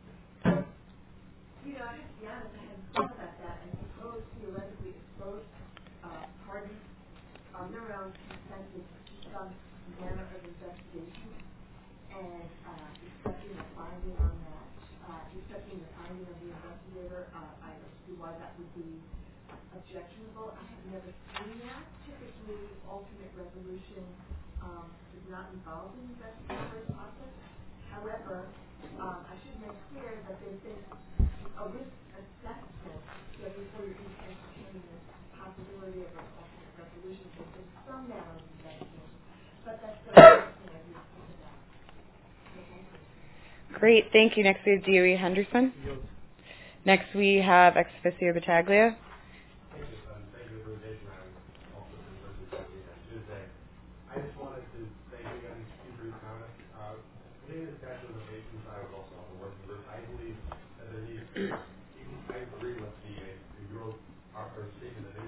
You know, I have to be honest, I hadn't thought about that, and suppose theoretically if both parties on their own consented to some manner of investigation and accepting the finding on that, accepting the finding of the investigator, I don't see why that would be objectionable. I have never seen that. Typically, alternate resolution is not involved in the investigatory process. However, I should make clear that there's been a risk assessment before you can entertain the possibility of an alternate resolution. There's been some manner of investigation, but that's the first thing I need to think about. Okay. Great, thank you. Next we have DOE Henderson. Next we have Ex Officio Battaglia. Thank you for the presentation. I'm also from Tuesday. I just wanted to say again, two brief comments. Within the statute of limitations, I was also on the working group. I believe that there needs to be, I agree with the Euro statement that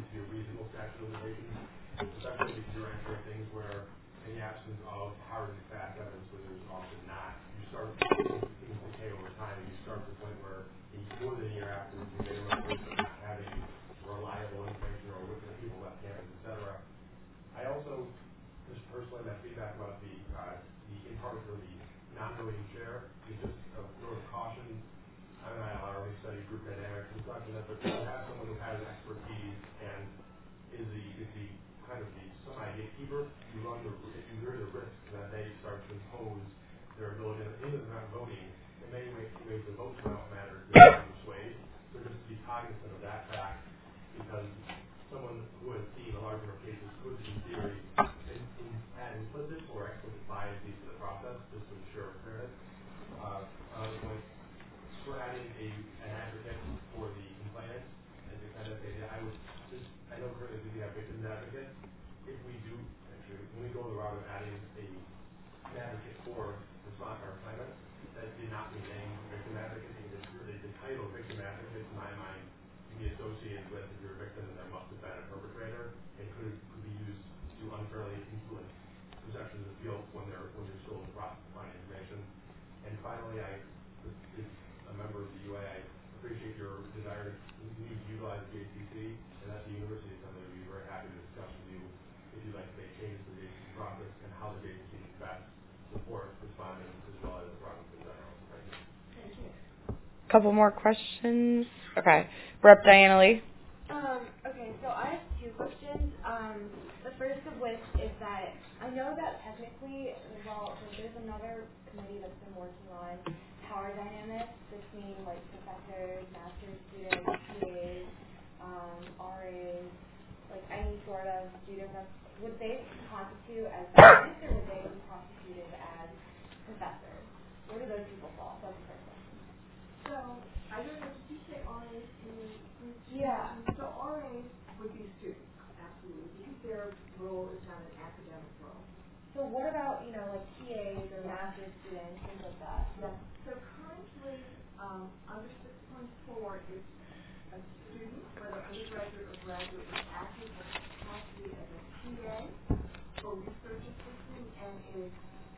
statute of limitations, especially because you're answering things where, in the absence of hard and fast evidence, where there's often not, you start things decay over time, and you start to the point where more than a year afterwards, you may run the risk of not having reliable information or with the people left campus, etc. I also, just personally, my feedback about the in part for the non-voting chair is just a word of caution. I mean, I already studied group dynamics and such, and that, but to have someone who has expertise and is the kind of the semi-gatekeeper, you run the risk that they start to impose their ability, and even if they're not voting, in many ways the vote amount matters to persuade. So just to be cognizant of that fact, because someone who has seen a large number of cases could, in theory, add implicit or explicit biases to the process, just to ensure fairness. For adding an advocate for the complainant, and to kind of say that I know currently we have victims advocates. If we do, actually, when we go the route of adding an advocate for response or claimant, that did not mean name victim advocate, because the title victim advocate, in my mind, can be associated with if you're a victim and there must have been a perpetrator, and could be used to unfairly influence perceptions of the field when you're still in the process of finding information. And finally, as a member of the UA, I appreciate your desire to utilize the JCC, and that's the university assembly. We'd be very happy to discuss with you if you'd like to make changes to the JCC process and how the JCC can best support respondents as well as the process in general. Thank you. Couple more questions. Okay. Rep. Diana Lee. Okay, so I have two questions. The first of which is that I know that technically, well, there's another committee that's been working on power dynamics between like professors, master's students, PAs, RAs, like any sort of student reps. Would they constitute as students or would they be constituted as professors? Where do those people fall? That's the first question. So, I don't know, did you say RAs? Yeah. So RAs would be students, absolutely, because their role is not an academic role. So what about, like PAs or master's students, things like that? Yes. So currently, under 6.4 is a student, whether undergraduate or graduate, is acting in the capacity as a PA or research assistant and is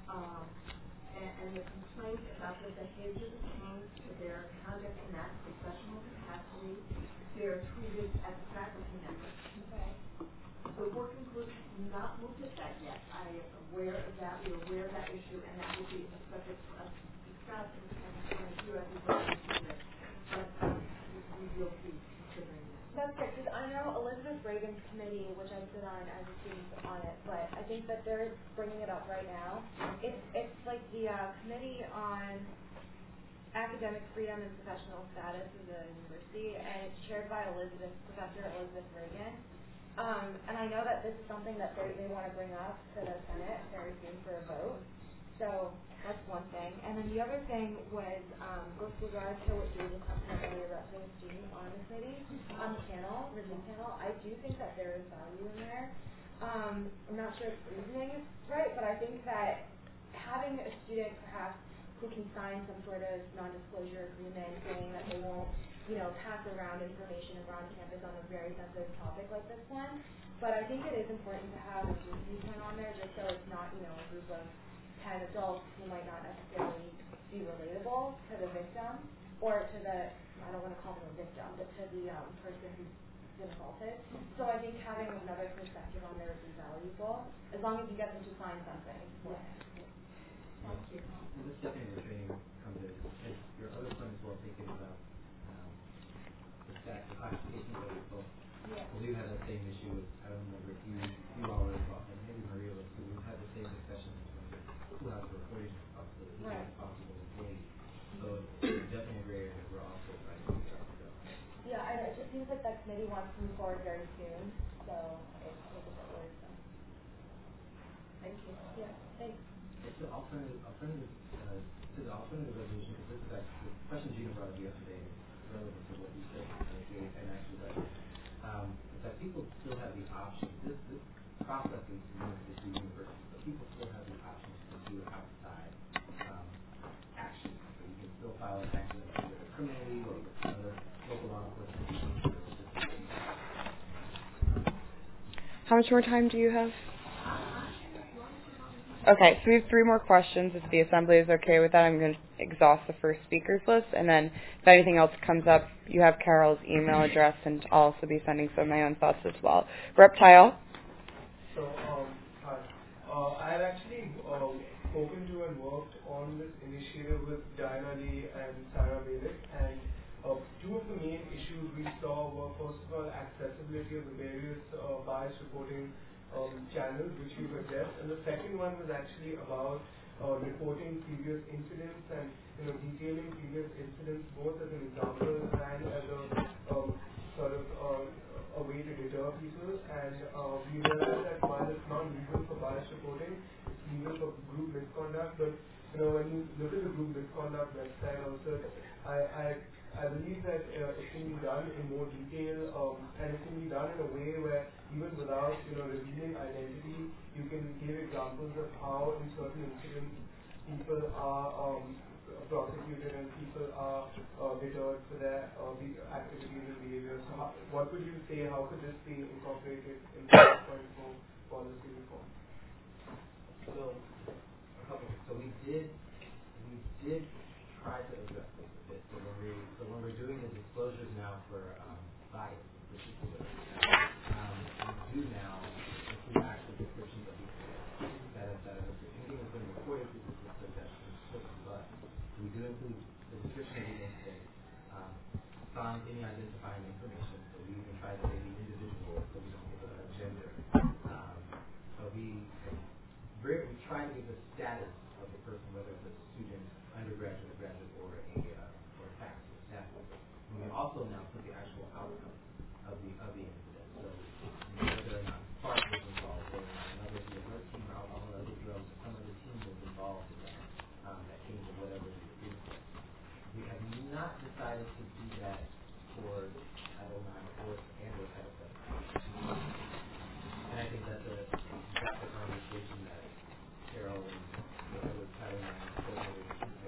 and the complaint about the behavior pertains to their conduct in that professional capacity. They are treated as a faculty member. Okay. The working group has not looked at that yet. I am aware of that. We are aware of that issue, and that will be a subject for us to discuss and do as we go into this. But we will be considering that. That's good, because I know Elizabeth Reagan's committee, which I sit on as a student on it, but I think that they're bringing it up right now. It's like the Committee on Academic Freedom and Professional Status of the university, and it's chaired by Professor Elizabeth Reagan. And I know that this is something that they want to bring up to the Senate very soon for a vote. So that's one thing. And then the other thing was with regard to what Jay was talking about earlier about the students on the committee, on the panel, the Zoom panel. I do think that there is value in there. I'm not sure if reasoning is right, but I think that having a student perhaps who can sign some sort of non-disclosure agreement saying that they won't, pass around information around campus on a very sensitive topic like this one. But I think it is important to have a Zoom panel on there just so it's not, a group of 10 adults who might not necessarily be relatable to the victim or to the, I don't want to call them a victim, but to the person who's been assaulted. So I think having another perspective on there would be valuable, as long as you get them to sign something. Yeah. Thank you. And this definitely where training comes in. As your other point is well taken about the classification of people. Yeah. Well, we've had that same issue with, I don't remember if you all were involved, and maybe Maria was too. We've had the same discussion in terms of who has the reporting responsibility, Right. responsible employees. So it's definitely a gray area that we're also trying to figure out. So. Yeah, I know. It just seems like that committee wants to move forward very soon, so it's a little bit worrisome. Thank you. Yeah, thanks. It's the alternative to the alternative resolution, because this is like the question Gina brought up yesterday is relevant to what you said, and actually that it's that people still have the option. This process is limited to universities, but people still have the option to pursue outside action. So you can still file an action with a criminally or with another local law enforcement agency. How much more time do you have? Okay, so we have 3 more questions. If the assembly is okay with that, I'm going to exhaust the first speakers list, and then if anything else comes up, you have Carol's email address, and I'll also be sending some of my own thoughts as well. Reptile. So, hi. I had actually spoken to and worked on this initiative with Diana Lee and Sarah Balick, and 2 of the main issues we saw were, first of all, accessibility of the various bias reporting channels which we've addressed, and the second one was actually about reporting previous incidents and detailing previous incidents both as an example and as a sort of a way to deter people. And we realized that while it's not legal for bias reporting, it's legal for group misconduct. But when you look at the group misconduct website, also I believe that it can be done in more detail, and it can be done in a way where even without revealing identity, you can give examples of how in certain incidents people are prosecuted and people are deterred for their activities and behavior. So what would you say, how could this be incorporated in the 6.4 policy reform? So, a couple things. So we did try to address this a bit. So when we're doing the disclosures now for bias in particular, we do now include actual descriptions of these that anything that's been reported to the system that's been spoken, but we do include the description of the incident, find any identifying information. So we even try to say the individual, so we don't give a gender. So we try to give the status of the person, whether it's a student, undergraduate, graduate, or a faculty staff member. And we also now put the actual outcome of the incident. So whether or not Spark was involved, or another team, or all other drills, or some other team was involved in that came to whatever the agreement was. We have not decided to do that for Title IX or Title VII. And I think that's a conversation that Carol and the other Title IX coordinators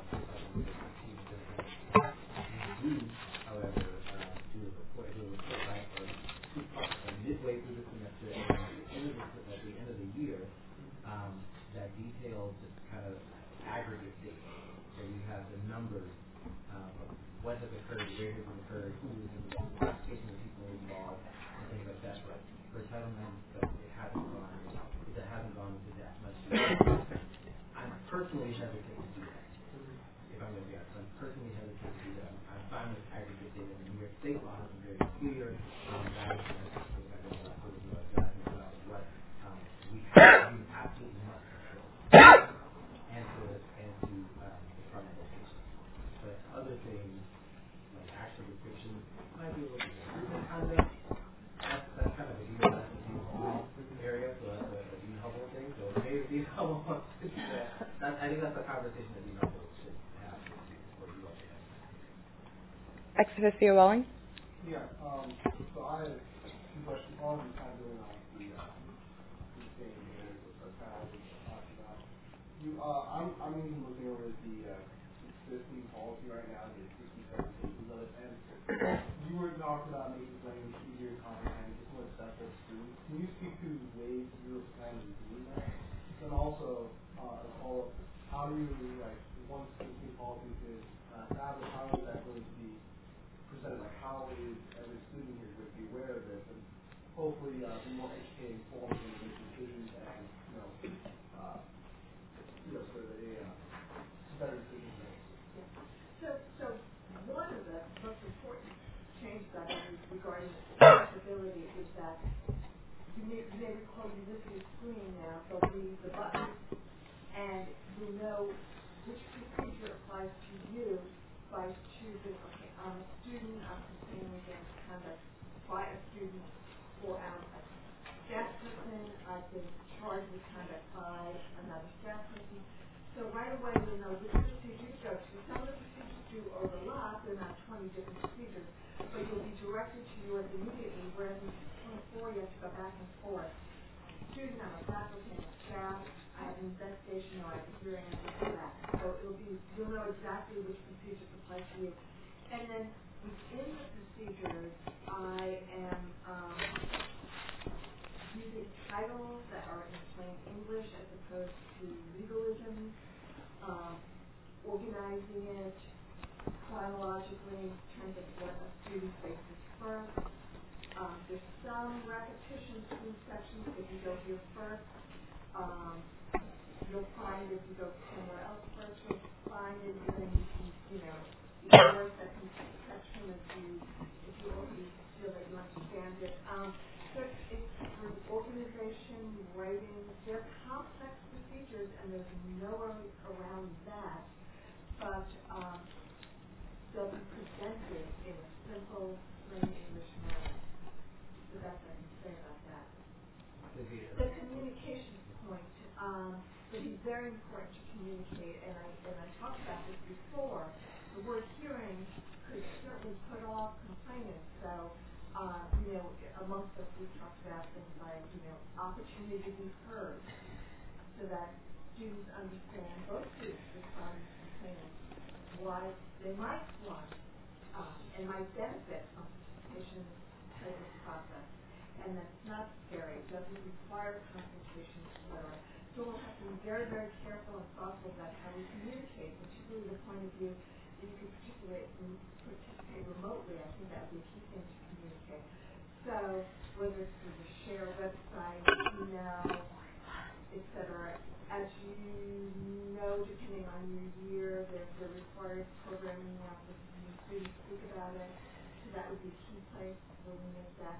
do, however, do a report right, or 2 parts, midway through the semester and at the end of the year, that details just kind of aggregate data. So we have the numbers of what has occurred, where has it occurred, who is involved, classification of people involved, and things like that. But for Title IX stuff, it hasn't gone into that much detail. I'm personally hesitant to do that. If I'm going to be honest, I'm personally hesitant to do that. I'm fine with aggregate data. The New York State law is very clear. What we absolutely must control and to determine location. But other things like actual descriptions might be a little bit different conduct. That's kind of a area, so that's a Dean Hubble thing. So maybe Dean Hubble wants to do that. I think that's a conversation that Dean Hubble should have for you all to have. Ex officio Welling? Yeah, so I have 2 questions. One is kind of going on the same areas that Kyle was talking about. I'm even looking over the existing policy right now, the 67 pages of it, and you were talking about making language easier to comprehend, just more accessible to students. Can you speak to the ways you were planning to do that? And also, how do you, once the new policy is established, how is that going to be presented? Like, how is every student here going to be aware of this, and hopefully be more educated, informed, and make decisions, and so that better decisions made. So one of the most important changes I think regarding accessibility is that you may recall you look at your screen now, there'll be the buttons, and you'll know which procedure applies to you by choosing, okay, I'm a student, I'm complaining against conduct by a student, or I'm a staff person, I've been charged with conduct by another staff person. So right away you'll know which procedure to go to. Some of the procedures do overlap, they're not 20 different procedures, but you'll be directed to yours immediately, whereas in 6.4 you have to go back and forth. Student, I'm a faculty, I'm a staff, I have an investigation, or I have a hearing, and this and that. So you'll know exactly which procedures apply to you. And then within the procedures, I am using chronologically in terms of what a student faces first. There's some repetition between sections. If you go here first, you'll find if you go somewhere else first, you'll find it, and then you know, ignore second section if you feel that you understand it. So it's through organization, writing. They're complex procedures, and there's no way around that. But they'll be presented in a simple, plain English manner. The best I can say about that. The communication point. It is very important to communicate, and I talked about this before. The word hearing could certainly put off complainants. So, you know, amongst us we talked about things like, you know, opportunity to be heard, so that students understand, both students respond to complainants, why they might want and might benefit from participation in this process. And that's not scary. It doesn't require confrontation, etc. So we'll have to be very, very careful and thoughtful about how we communicate, particularly the point of view that you can participate remotely. I think that would be a key thing to communicate. So whether it's through the share website, email, etc. As you know, depending on your year, there's the required programming office, and students speak about it. So that would be a key place where we make that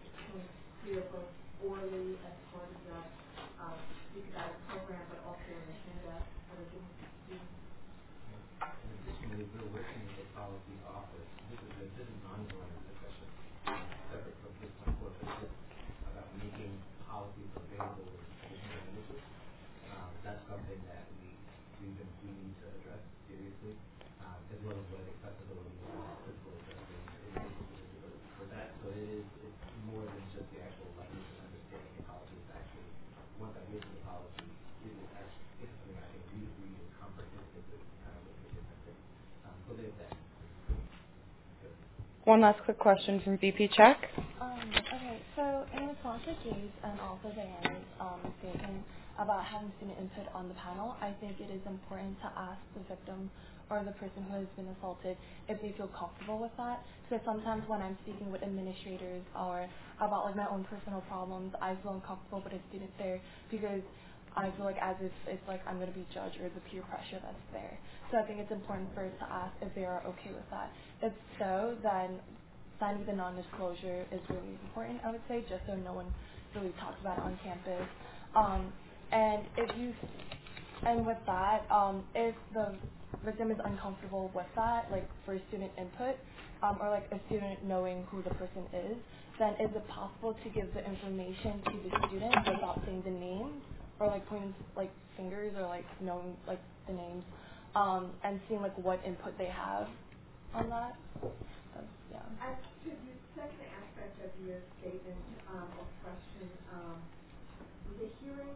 clear, both orally as part of the speak about a program, but also in the handout that are given to students. Additionally, we're working with the policy office. This is an ongoing discussion, separate from this one, but just about making policies available in additional languages. That's something that we need to address seriously, as well as what accessibility and physical accessibility for that. So it's more than just the actual language and understanding the policy. It's actually, once I get to the policy, it is actually something I can read and comprehend and kind of look at different things. So there's that. Good. One last quick question from VP Check. Okay, so in response to Gabe's and also Diana's statement about having student input on the panel, I think it is important to ask the victim or the person who has been assaulted if they feel comfortable with that. Because sometimes when I'm speaking with administrators or about like my own personal problems, I feel uncomfortable with a student there because I feel like as if it's like I'm going to be judged or the peer pressure that's there. So I think it's important for us to ask if they are okay with that. If so, then signing the non-disclosure is really important, I would say, just so no one really talks about it on campus. And with that, if the victim is uncomfortable with that, like for student input, or like a student knowing who the person is, then is it possible to give the information to the student without saying the name, or like pointing like fingers, or like knowing like the names, and seeing like what input they have on that? Yeah. As to the second aspect of your statement or question, the hearing,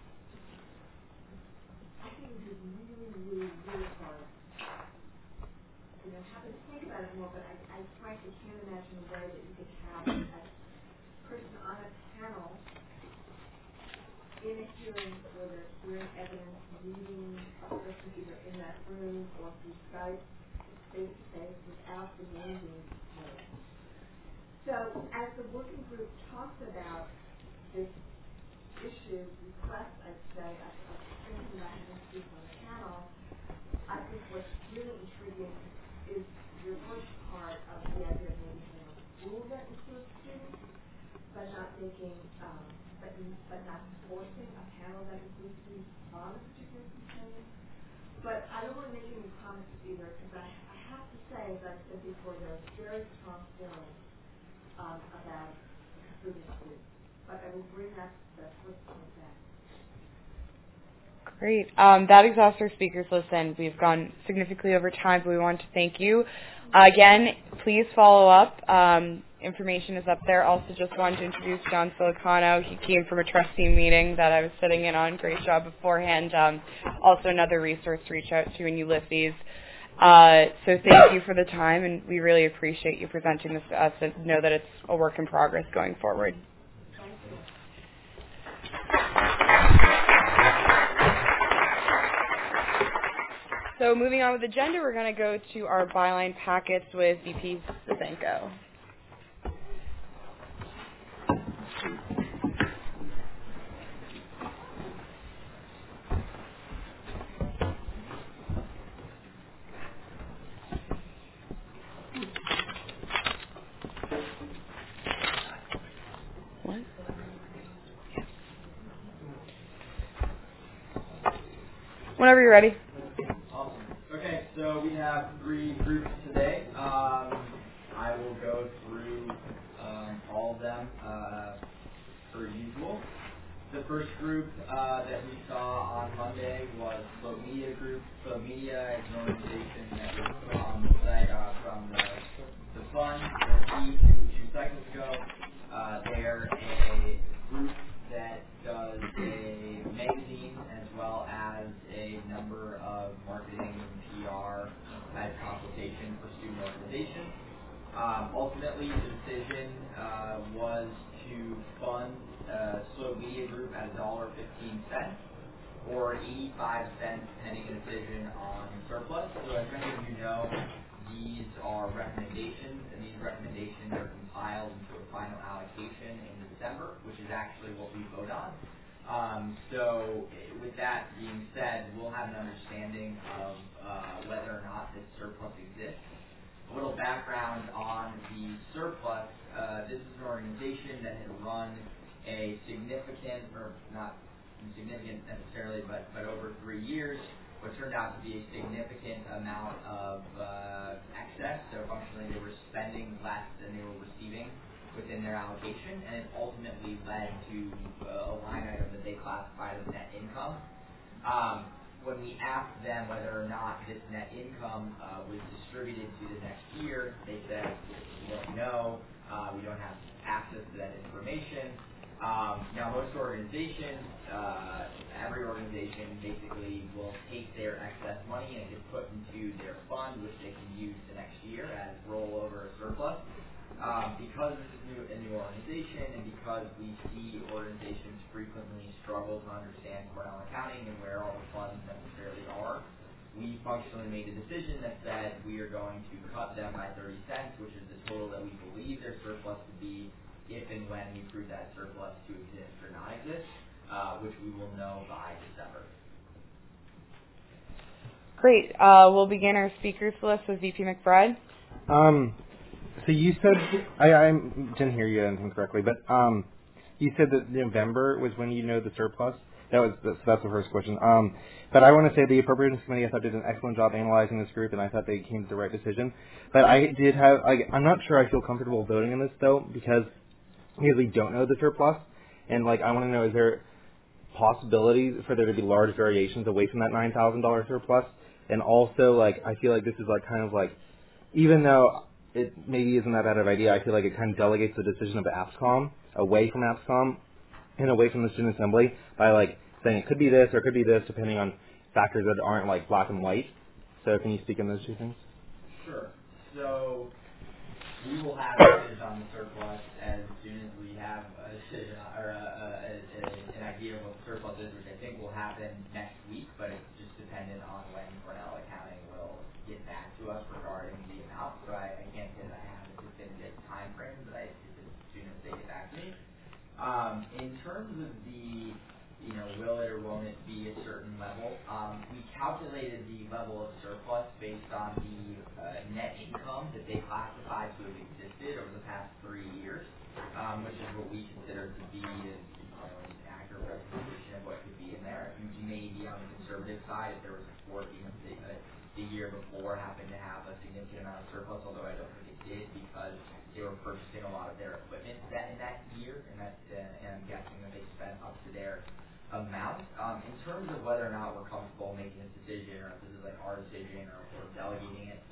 I think it is really, really, really hard. You know, have to think about it more, but I frankly can't imagine a way that you could have a person on a panel in a hearing where they're hearing evidence, meeting a person either in that room or through Skype, face-to-face, without the name being known. So as the working group talks about this issue, request, I'd say, of thinking about having students on the panel, I think what's really intriguing is your first part of the idea of maybe having a rule that includes students, but not making, but not forcing a panel that includes students on a particular complaint. But I don't want to make any promises either, because I have to say, as I said before, there are very strong feelings about including students. But I will bring that first point back. Great. That exhausts our speakers list, and we've gone significantly over time, but we want to thank you. Again, please follow up. Information is up there. Also, just wanted to introduce John Silicano. He came from a trustee meeting that I was sitting in on. Great job beforehand. Also, another resource to reach out to in Ulysses. So thank you for the time, and we really appreciate you presenting this to us and know that it's a work in progress going forward. So moving on with the agenda, we're going to go to our byline packets with VP Zazenko. Whenever you're ready. Awesome. Okay, so we have 3 groups today. I will go through all of them per usual. The first group that we saw on Monday was Float Media Group. Float Media is an organization that was put on the site from the fund two cycles ago. They're a group that does a magazine as well as a number of marketing and PR as consultation for student organizations. Ultimately, the decision was to fund Slow Media Group at $1.15 or 85 cents, pending a decision on surplus. So as many of you know, these are recommendations, and these recommendations are compiled into a final allocation in December, which is actually what we vote on. So with that being said, we'll have an understanding of whether or not this surplus exists. A little background on the surplus. This is an organization that had run a significant, or not significant necessarily, but over 3 years, what turned out to be a significant amount of excess. So functionally they were spending less than they were receiving within their allocation, and it ultimately led to a line item that they classified as net income. When we asked them whether or not this net income was distributed to the next year, they said, we don't know, we don't have access to that information. Now most organizations, every organization basically will take their excess money and get put into their fund, which they can use the next year as rollover surplus. Because this is a new organization, and because we see organizations frequently struggle to understand Cornell accounting and where all the funds necessarily are, we functionally made a decision that said we are going to cut them by 30 cents, which is the total that we believe their surplus to be if and when we prove that surplus to exist or not exist, which we will know by December. Great. We'll begin our speakers list with VP McBride. So you said, I didn't hear you incorrectly, but you said that November was when you know the surplus. That's the first question. But I want to say the Appropriations Committee, I thought, did an excellent job analyzing this group, and I thought they came to the right decision. But I'm not sure I feel comfortable voting on this, though, because we don't know the surplus. And, I want to know, is there possibility for there to be large variations away from that $9,000 surplus? And also, I feel like this is, even though it maybe isn't that bad of an idea, I feel like it kind of delegates the decision of APSCOM away from APSCOM and away from the Student Assembly by saying it could be this or it could be this, depending on factors that aren't black and white. So can you speak on those two things? Sure. So we will have a decision on the surplus as soon as we have a decision or an idea of what the surplus is, which I think will happen next week, but it's just dependent on when Cornell Accounting will get back to us regarding the amount. So I can't say that I have a definitive time frame, but it's as soon as they get back to me. In terms of the, will it or won't it be a certain level, we calculated the level of surplus based on the net income that they classified to have existed over the past 3 years, which is what we consider to be an accurate representation of what could be in there. You may be on the conservative side if there was a 14, the year before happened to have a significant amount of surplus, although I don't think it did because they were purchasing a lot of their equipment in that year, and I'm guessing that they spent up to their amount. In terms of whether or not we're comfortable making a decision, or if this is our decision, or delegating it,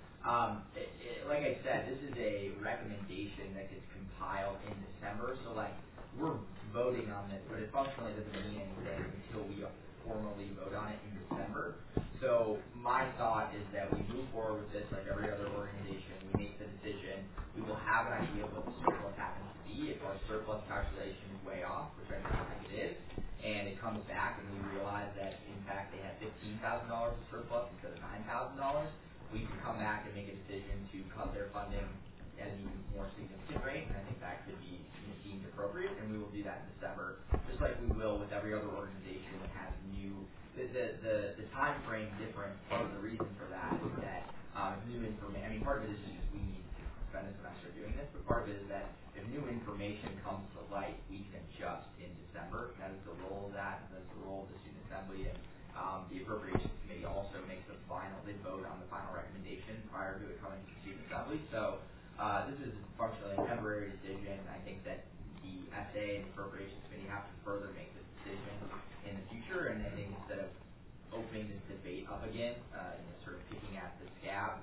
like I said, this is a recommendation that gets compiled in December, so we're voting on this, but it functionally doesn't mean anything until we formally vote on it in December. So my thought is that we move forward with this like every other organization. We make the decision. We will have an idea of what the surplus happens to be if our our surplus calculation is way off, which I think it is, and it comes back and we realize that in fact they had $15,000 of surplus instead of $9,000, we can come back and make a decision to cut their funding at an even more significant rate, and I think that could be deemed appropriate, and we will do that in December, just like we will with every other organization that has new. The time frame difference. Part of the reason for that is that new information. I mean, part of it is just we need to spend this semester doing this, but part of it is that if new information comes to light, we can adjust in December. That is the role of that, and that's the role of the student assembly, and the appropriations committee also makes the final. They vote on the final recommendation prior to it coming to the student assembly. So this is functionally a temporary decision. I think that the SA and the appropriations committee have to further make this decision in the future, and I think instead of opening this debate up again, sort of picking at the scab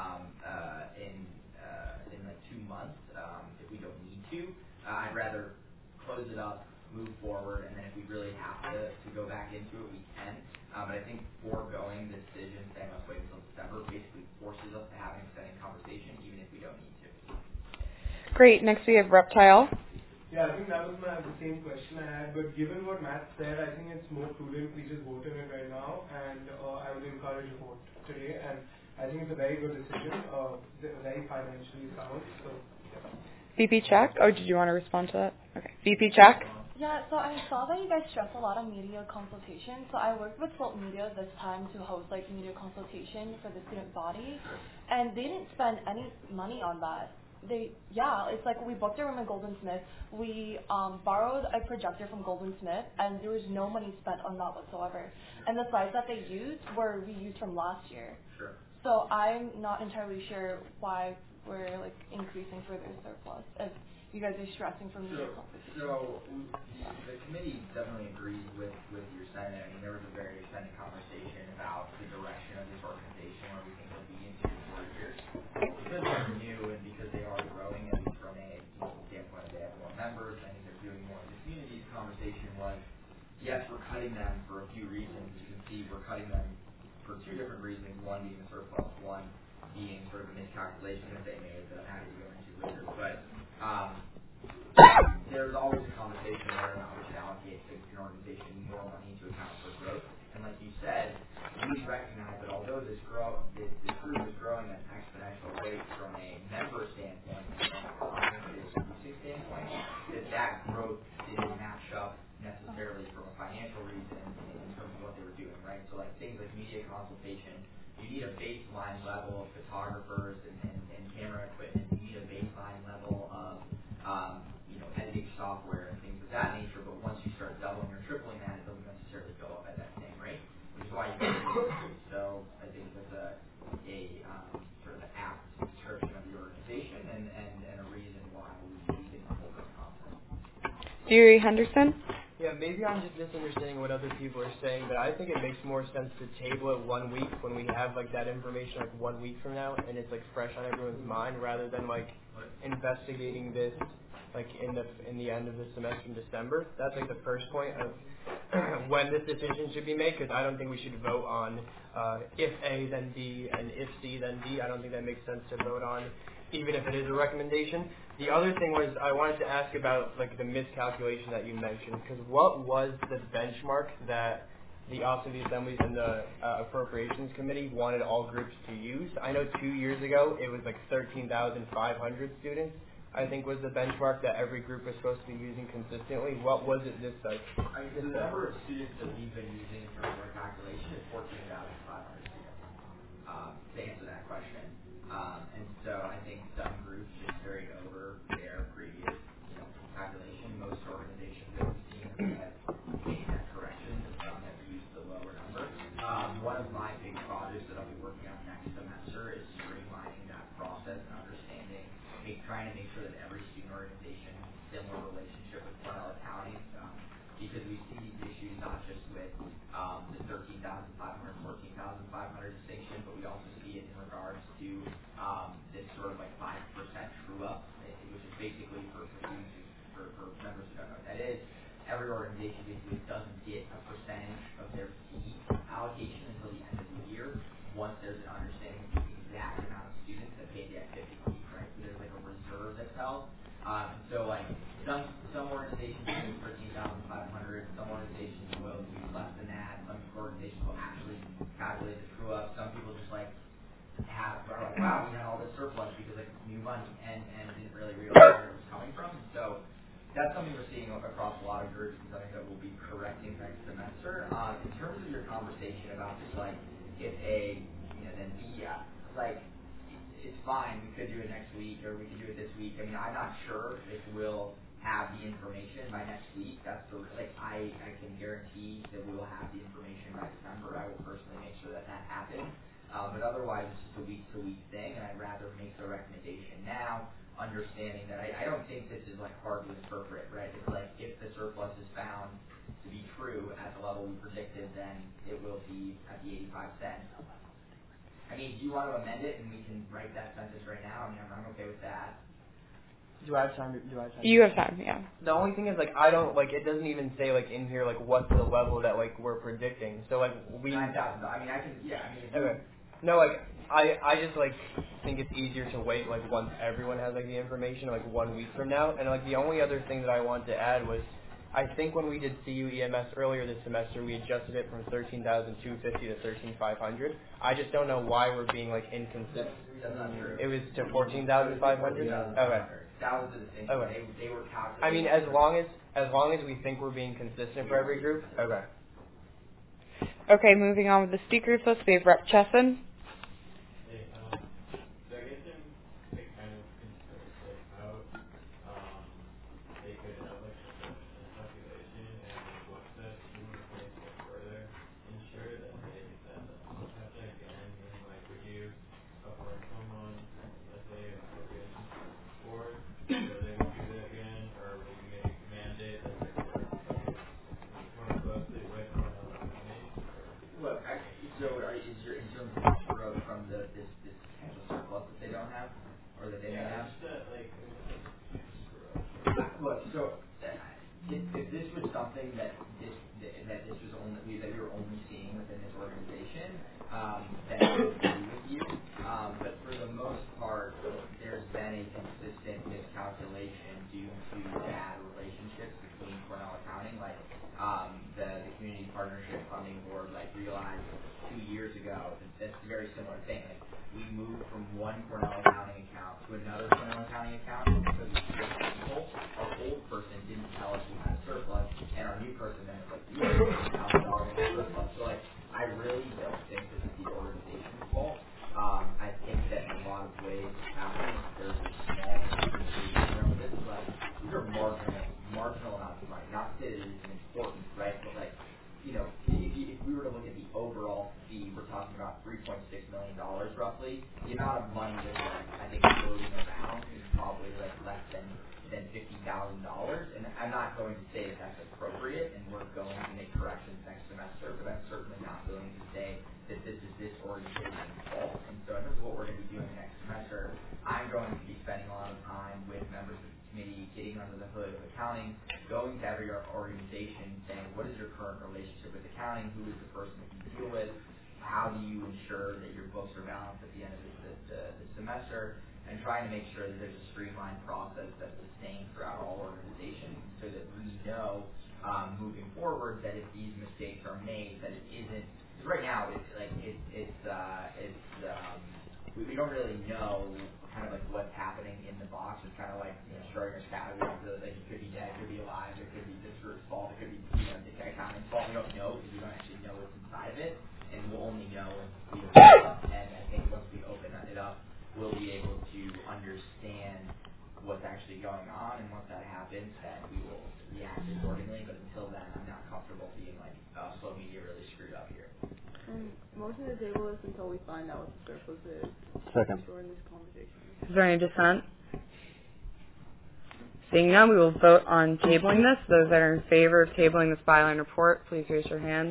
in like 2 months, if we don't need to, I'd rather close it up, move forward, and then if we really have to go back into it, we can. But I think foregoing the decision, saying let's wait until December, basically forces us to have an extended conversation, even if we don't need to. Great. Next we have Reptile. Yeah, I think that was the same question I had, but given what Matt said, I think it's more prudent we just vote on it right now, and I would encourage a vote today, and I think it's a very good decision, very financially sound, so yeah. VP Check? Oh, did you want to respond to that? Okay. VP Check? Yeah, so I saw that you guys stress a lot on media consultation, so I worked with Slope Media this time to host like media consultation for the student body, and they didn't spend any money on that. It's like we booked a room at Golden Smith. We borrowed a projector from Golden Smith, and there was no money spent on that whatsoever. And the slides that they used were reused from last year. Sure. So I'm not entirely sure why we're like increasing further surplus as you guys are stressing for media consultation. So the committee definitely agrees with your sentiment. I mean, there was a very extended conversation about the direction of this organization, where we think it'll be in 2 to 4 years. Because they're new and because they are growing, at least from a standpoint of they have more members, I think they're doing more in the community. The conversation was, yes, we're cutting them for a few reasons. You can see we're cutting them for 2 different reasons, one being the surplus, one being sort of a miscalculation that they made that I'm happy to go into later. But there's always a conversation whether or not we should allocate to an organization more money to account for growth. And like you said, we recognize that although this group is growing at an exponential rate from a member standpoint and from a music standpoint, that growth didn't match up necessarily from a financial reason in terms of what they were doing, right? So like things like media consultation, you need a baseline level of photographers and camera equipment. You need a baseline level of editing software and things of that nature. But once you start doubling or tripling that, it doesn't necessarily go up at that same rate, which is why you can do it. So I think that's a sort of an apt description of the organization and a reason why we didn't hold those confidence. Yuri Henderson? Yeah, maybe I'm just misunderstanding what other people are saying, but I think it makes more sense to table it 1 week when we have like that information like 1 week from now and it's like fresh on everyone's mind, rather than like investigating this like in the end of the semester in December. That's like the first point of when this decision should be made, because I don't think we should vote on if A then B and if C then D. I don't think that makes sense to vote on, even if it is a recommendation. The other thing was I wanted to ask about like the miscalculation that you mentioned, because what was the benchmark that the Office of the Assemblies and the Appropriations Committee wanted all groups to use? I know 2 years ago it was like 13,500 students, I think, was the benchmark that every group was supposed to be using consistently. What was it this cycle? The number of students that we've been using in terms of our calculation is 14,500 students, to answer that question. And so I think some groups just carried over their previous calculation. Most organizations that we've seen have made that correction, and some have used the lower number. One of my big projects that I'll be working on next semester is streamlining that process and understanding, trying to make sure that every student organization has a similar relationship with Cornell County, because we see these issues not just with the 13,500, 14,500 distinction, but we also see it in regards to this sort of like 5% true up, which is basically for students, for members who don't know what that is. Every organization basically doesn't get a percentage of their fee allocation until the end of the year, once there's an understanding of the exact amount of students that pay the activity fee, right? So there's like a reserve that's held. So like some organizations will use 13,500. Some organizations will use less than that. Some organizations will actually calculate the true up. Some people just like are like, wow, we had all this surplus because like it's new money and didn't really realize where it was coming from. So that's something we're seeing across a lot of groups and something that we'll be correcting next semester. In terms of your conversation about just like if A, then B, like it's fine. We could do it next week or we could do it this week. I mean, I'm not sure if we'll have the information by next week. That's I can guarantee that we will have the information by December. I will personally make sure that happens. But otherwise, it's just a week-to-week thing, and I'd rather make the recommendation now, understanding that I don't think this is like hard to interpret, right? It's like if the surplus is found to be true at the level we predicted, then it will be at the 85 cents. I mean, do you want to amend it and we can write that sentence right now? I mean, I'm okay with that. Do I have time? You have time, yeah. The only thing is, like, I don't, like, it doesn't even say, like, in here, like, what's the level that, like, we're predicting. So, like, we... 9,000. I mean, I can, yeah, I mean... Okay. No, like, I just, like, think it's easier to wait, like, once everyone has, like, the information, like, 1 week from now. And, like, the only other thing that I wanted to add was, I think when we did CU EMS earlier this semester, we adjusted it from 13,250 to 13,500. I just don't know why we're being, like, inconsistent. That's not true. It was to 14,500? Okay. That was the distinction. Okay. They were calculating. I mean, as long as we think we're being consistent for every group. Okay. Okay, moving on with the speakers list, we have Rep. Chesson. Hey, so I guess I'm kind of concerned how they could have like a population and what steps you would take to further ensure that they have that again. Meaning, like, would you appoint someone, let's say, a population board, so they won't do that again, or would you make a mandate that they work more closely with Look, is your in terms of growth from this potential surplus that they don't have, or that they may have? Look, so if this was something that this was only that we were only seeing within this organization, then I would agree with you. But for the most part, there's been a consistent miscalculation due to bad relationships between Cornell Accounting, like. The Community Partnership Funding Board realized 2 years ago that's a very similar thing. Like, we moved from one Cornell Accounting account to another Cornell Accounting account because we switched people. Our old person didn't tell us we had a surplus, and our new person then was like, you have $1,000 in surplus. So I really don't think this is the organization's fault. I think that in a lot of ways, there's a small this is these are marginal amounts of money. Not that it isn't important, right? But if we were to look at the overall fee, we're talking about $3.6 million roughly. The amount of money that's I think floating around is probably less than $50,000. And I'm not going to say that that's appropriate, and we're going to make corrections next semester. But I'm certainly not going to say that this is this organization's fault. And so in terms of what we're going to be doing next semester, I'm going to be spending a lot of time with members of the committee, getting under the hood of accounting, going to every organization, saying, what is your current relationship with accounting? Who is the person that you deal with? How do you ensure that your books are balanced at the end of the semester? And trying to make sure that there's a streamlined process that's sustained throughout all organizations so that we know moving forward that if these mistakes are made, that it isn't. Because right now, we don't really know kind of what's happening in the box. It's kind of like Schrodinger's cat. It could be dead, it could be alive, it could be this group's fault, it could be the accounting's fault. We don't know because we don't actually know what's inside of it, and we'll only know when we open it up. And I think once we open it up, we'll be able to understand what's actually going on, and once that happens, then we will react accordingly. But until then, I'm not comfortable being slow media really screwed up here. And motion to table this until we find out what the surplus is. Second. During this conversation. Is there any dissent? Seeing none, we will vote on tabling this. Those that are in favor of tabling this byline report, please raise your hands.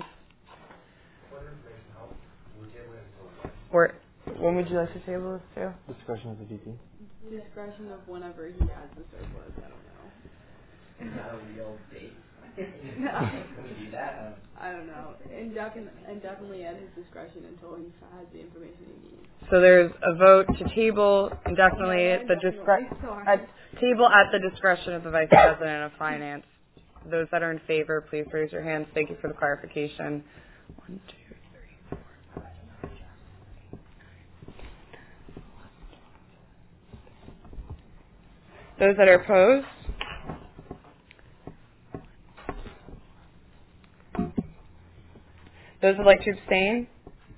Or when would you like to table this to? Discussion of the DP. Discretion of whenever he has the surplus. I don't know. Is that a real date? Can we do that? I don't know. Indefinitely at his discretion until he has the information he needs. So there's a vote to table indefinitely at the table at the discretion of the Vice President of Finance. Those that are in favor, please raise your hands. Thank you for the clarification. 1, 2, 3, 4, 5, 6, 7, 8, 9. Those that are opposed? Those who would like to abstain?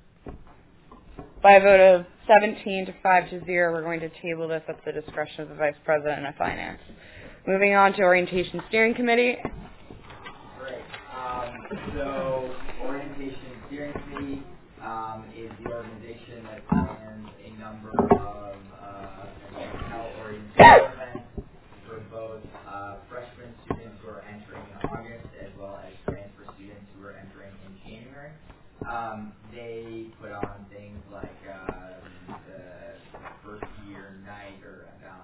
By a vote of 17 to 5 to 0, we're going to table this at the discretion of the Vice President of Finance. Moving on to Orientation Steering Committee. Great. So, Orientation Steering Committee is the organization that plans a number of orientation events for both freshman students who are entering in August as well as transfer students who are entering in January. They put on things like the first year night or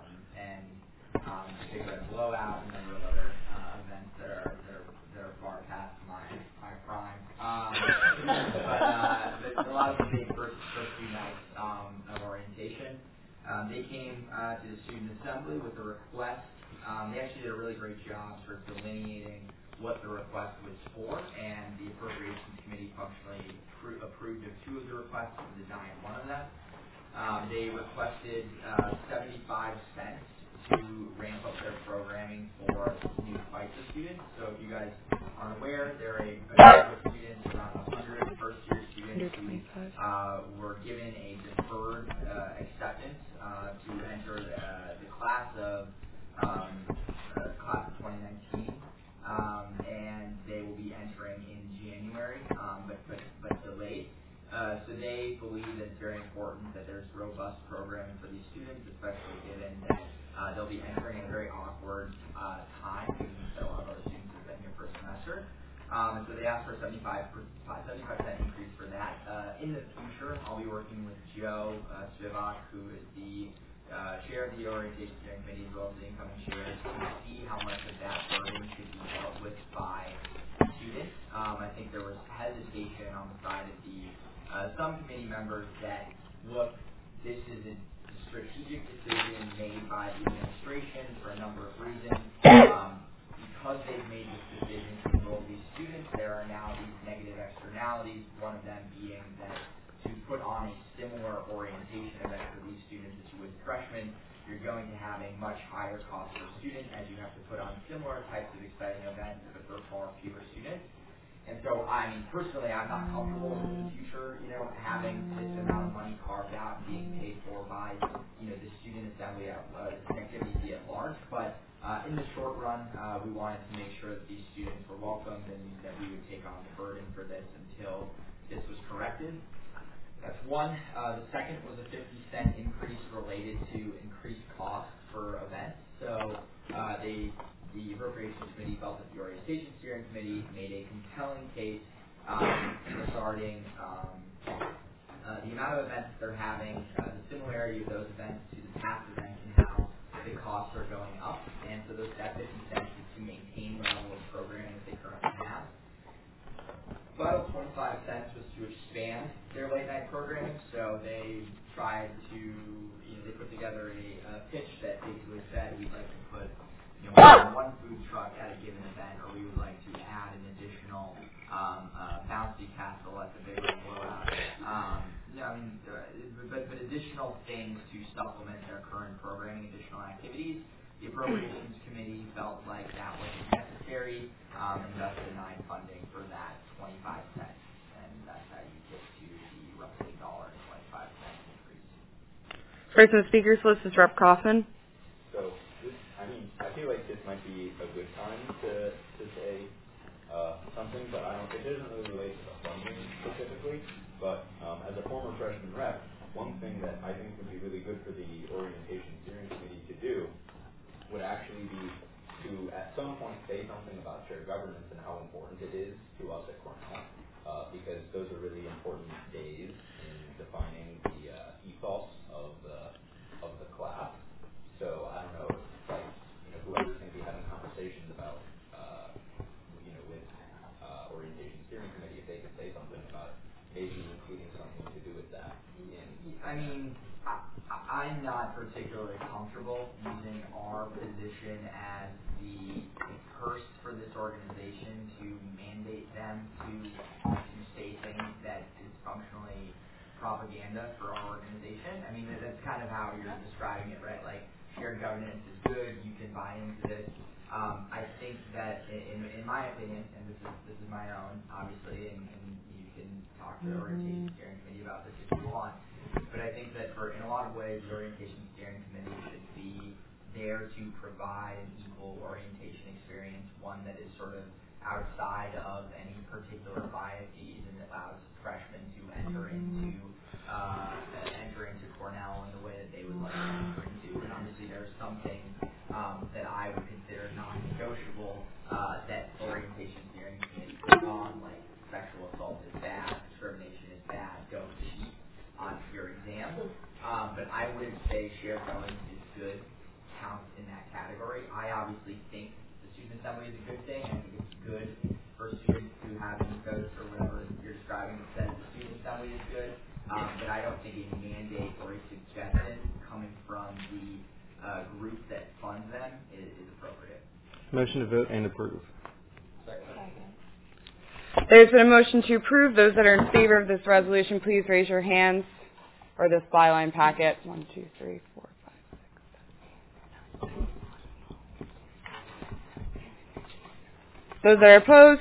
Big Red Blowout, and a number of other events that are far past my prime. But a lot of the big first few nights of orientation. They came to the student assembly with a request. They actually did a really great job sort of delineating what the request was for, and the Appropriations Committee functionally approved of 2 of the requests and denied 1 of them. They requested 75 cents to ramp up their programming for new FISA students. So if you guys aren't aware, there are a group of students, around 100 first-year students who were given a deferred acceptance to enter the class of 2019, and they will be entering in January, but delayed. So they believe that it's very important that there's robust programming for these students, especially given that they'll be entering in a very awkward time, given that a lot of our students have been here for a semester. And so they asked for a 75% increase for that. In the future, I'll be working with Joe Spivak, who is the chair of the Orientation Steering Committee, as well as the incoming chair, to see how much of that burden should be dealt with by students. I think there was hesitation on the side of some committee members that, look, this is a strategic decision made by the administration for a number of reasons. Because they've made this decision to enroll these students, there are now these negative externalities, one of them being that to put on a similar orientation event for these students as you would freshmen, you're going to have a much higher cost per student as you have to put on similar types of exciting events but for far fewer students. And so, I mean, personally, I'm not comfortable in the future, having this amount of money carved out and being paid for by, the student assembly activity at large. But in the short run, we wanted to make sure that these students were welcomed and that we would take on the burden for this until this was corrected. That's one. The second was a 50-cent increase related to increased costs for events. So the Appropriations Committee felt that the Orientation Steering Committee made a compelling case regarding the amount of events they're having, the similarity of those events to the past events, and how the costs are going up. And so that 50 cents is to maintain the level of programming that they currently have. But 25 cents was to expand their late night programming, so they tried to, they put together a pitch that basically said we'd like to put one food truck at a given event, or we would like to add an additional bouncy castle at the Big Red Blowout. But additional things to supplement their current programming, additional activities. The Appropriations Committee felt like that wasn't necessary, and thus denied funding for that 25 cents. And that's how you get to the roughly $1.25 increase. First on the speakers list is Rep. Kaufman. So, I feel like this might be a good time to say something, but I don't. It doesn't really relate to the funding specifically. But as a former freshman rep, one thing that I think would be really good for the Orientation Steering Committee to do would actually be to, at some point, say something about shared governance and how important it is to us at Cornell, because those are really important days in defining the ethos of the class. So I don't know if whoever's going to be having conversations about I mean, I'm not particularly comfortable using our position as the purse for this organization to mandate them to say things that is functionally propaganda for our organization. I mean, that's kind of how you're describing it, right? Like, shared governance is good, you can buy into this. I think that, in my opinion, and this is my own, obviously, and you can talk to the Orientation Steering Committee about this if you want, but I think that in a lot of ways, the Orientation Steering Committee should be there to provide an equal orientation experience, one that is sort of outside of any particular biases and allows freshmen to enter into Cornell in the way that they would like to enter into. And obviously there's something that I would consider non-negotiable that the Orientation Steering Committee puts on, like sexual assault is bad, discrimination is bad, don't cheat on your exam. But I wouldn't say shared governance is good, counts in that category. I obviously think the student assembly is a good thing. I think it's good for students to have ethos or whatever you're describing that says the student assembly is good. But I don't think a mandate or a suggestion coming from the group that funds them is appropriate. Motion to vote and approve. There's been a motion to approve. Those that are in favor of this resolution, please raise your hands. Or this byline packet. 1, 2, 3, 4, 5, 6, 7, 8. Those that are opposed?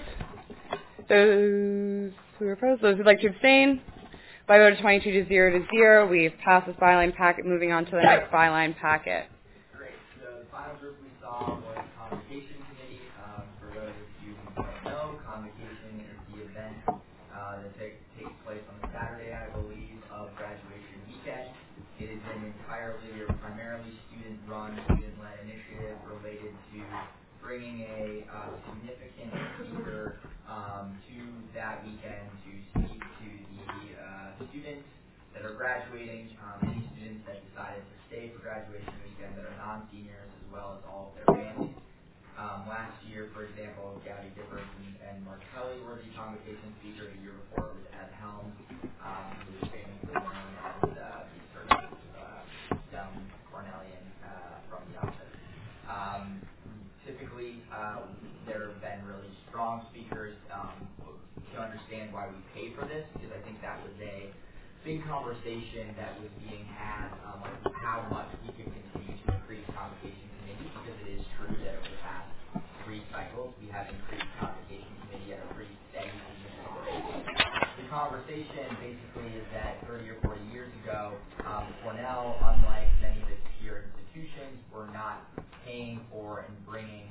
Those who are opposed? Those who would like to abstain? By vote of 22 to 0, we've passed this byline packet. Moving on to the next byline packet. Great. So the final group we saw was the Convocation Committee. For those of you who don't know, Convocation is the event that takes place on the Saturday, I believe, of graduation weekend. It is an entirely or primarily student-run, student-led initiative related to bringing a significant speaker to that weekend to speak to the students that are graduating, any students that decided to stay for graduation weekend that are non-seniors, as well as all of their families. Last year, for example, Gabby Dippers and Mark Kelly were the Convocation speaker. The year before it was Ed Helms, who was famously known as the sort of dumb Cornellian from the office. Typically, there have been really strong speakers to understand why we pay for this, because I think that was a big conversation that was being had, like how much we can continue to increase Convocation Committee, because it is true that over the past 3 cycles we have increased Convocation Committee at a pretty steady rate. The conversation basically is that 30 or 40 years ago, Cornell, unlike many of its peer institutions, were not paying for and bringing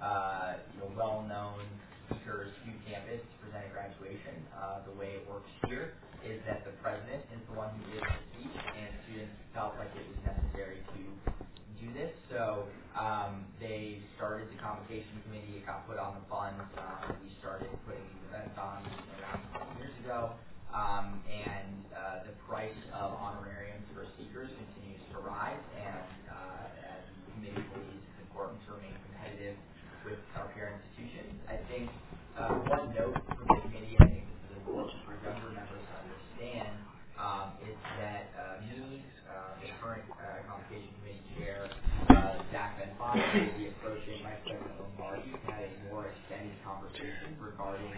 well-known speakers to campus to present at graduation. The way it works here is that the president is the one who gives the speech, and students felt like it was necessary to do this. So they started the Convocation Committee. It got put on the fund. We started putting these events on around 20 years ago. And the price of honorariums for speakers continues to rise, and as the committee believes it's important to remain competitive with our peer institutions. I think one note from the committee, I think this is important for younger members to understand, is that me, the current Convocation Committee Chair, Zach Van Fox, will be approaching Vice President Lombardi to have a more extended conversation regarding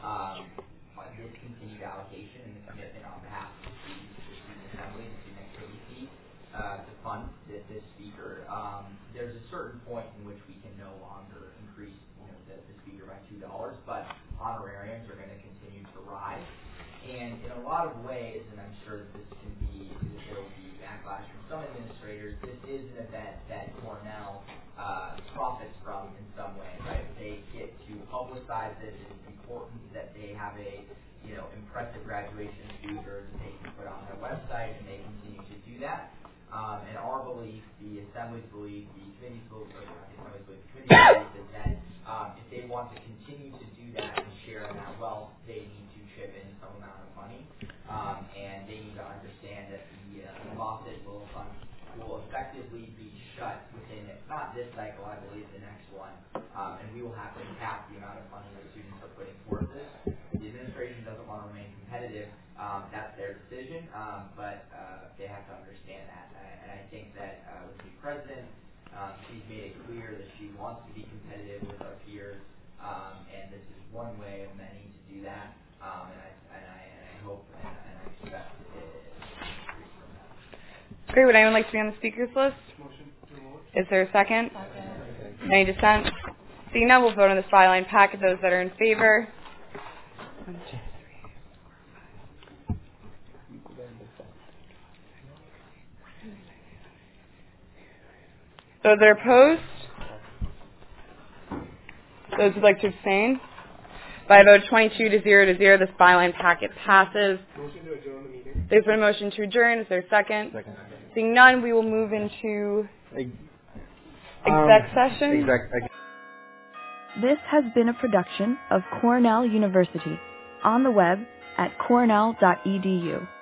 this continued allocation and the commitment on behalf of the Student Assembly and the Student Activity to fund this speaker. There's a certain point in which we can no longer increase the speaker by $2, but honorariums are going to continue to rise. And in a lot of ways, and I'm sure that there will be backlash from some administrators, this is an event that Cornell profits from in some way, right? They get to publicize this. It's important that they have a impressive graduation speaker that they can put on their website, and they continue to do that. And our belief, the Assembly's belief, the committee's belief, is that if they want to continue to do that and share in that wealth, they need to chip in some amount of money, and they need to understand that the faucet will effectively be shut within, if not this cycle, I believe the next one, and we will have to cap the amount of money that students are putting towards this. The administration doesn't want to remain competitive. That's their decision, but they have And this is one way of many to do that. And I hope and I expect it. Great. Would anyone like to be on the speakers list? Motion to vote. Is there a second? Any dissent? Seeing none, we'll vote on this byline packet. Those that are in favor. 1, 2, 3, 4, 5. Those that are opposed? Those who'd like to abstain? By a vote of 22 to 0 to 0, this byline packet passes. Motion to adjourn the meeting. There's been a motion to adjourn. Is there a second? Second. Seeing none, we will move into exec session. This has been a production of Cornell University, on the web at cornell.edu.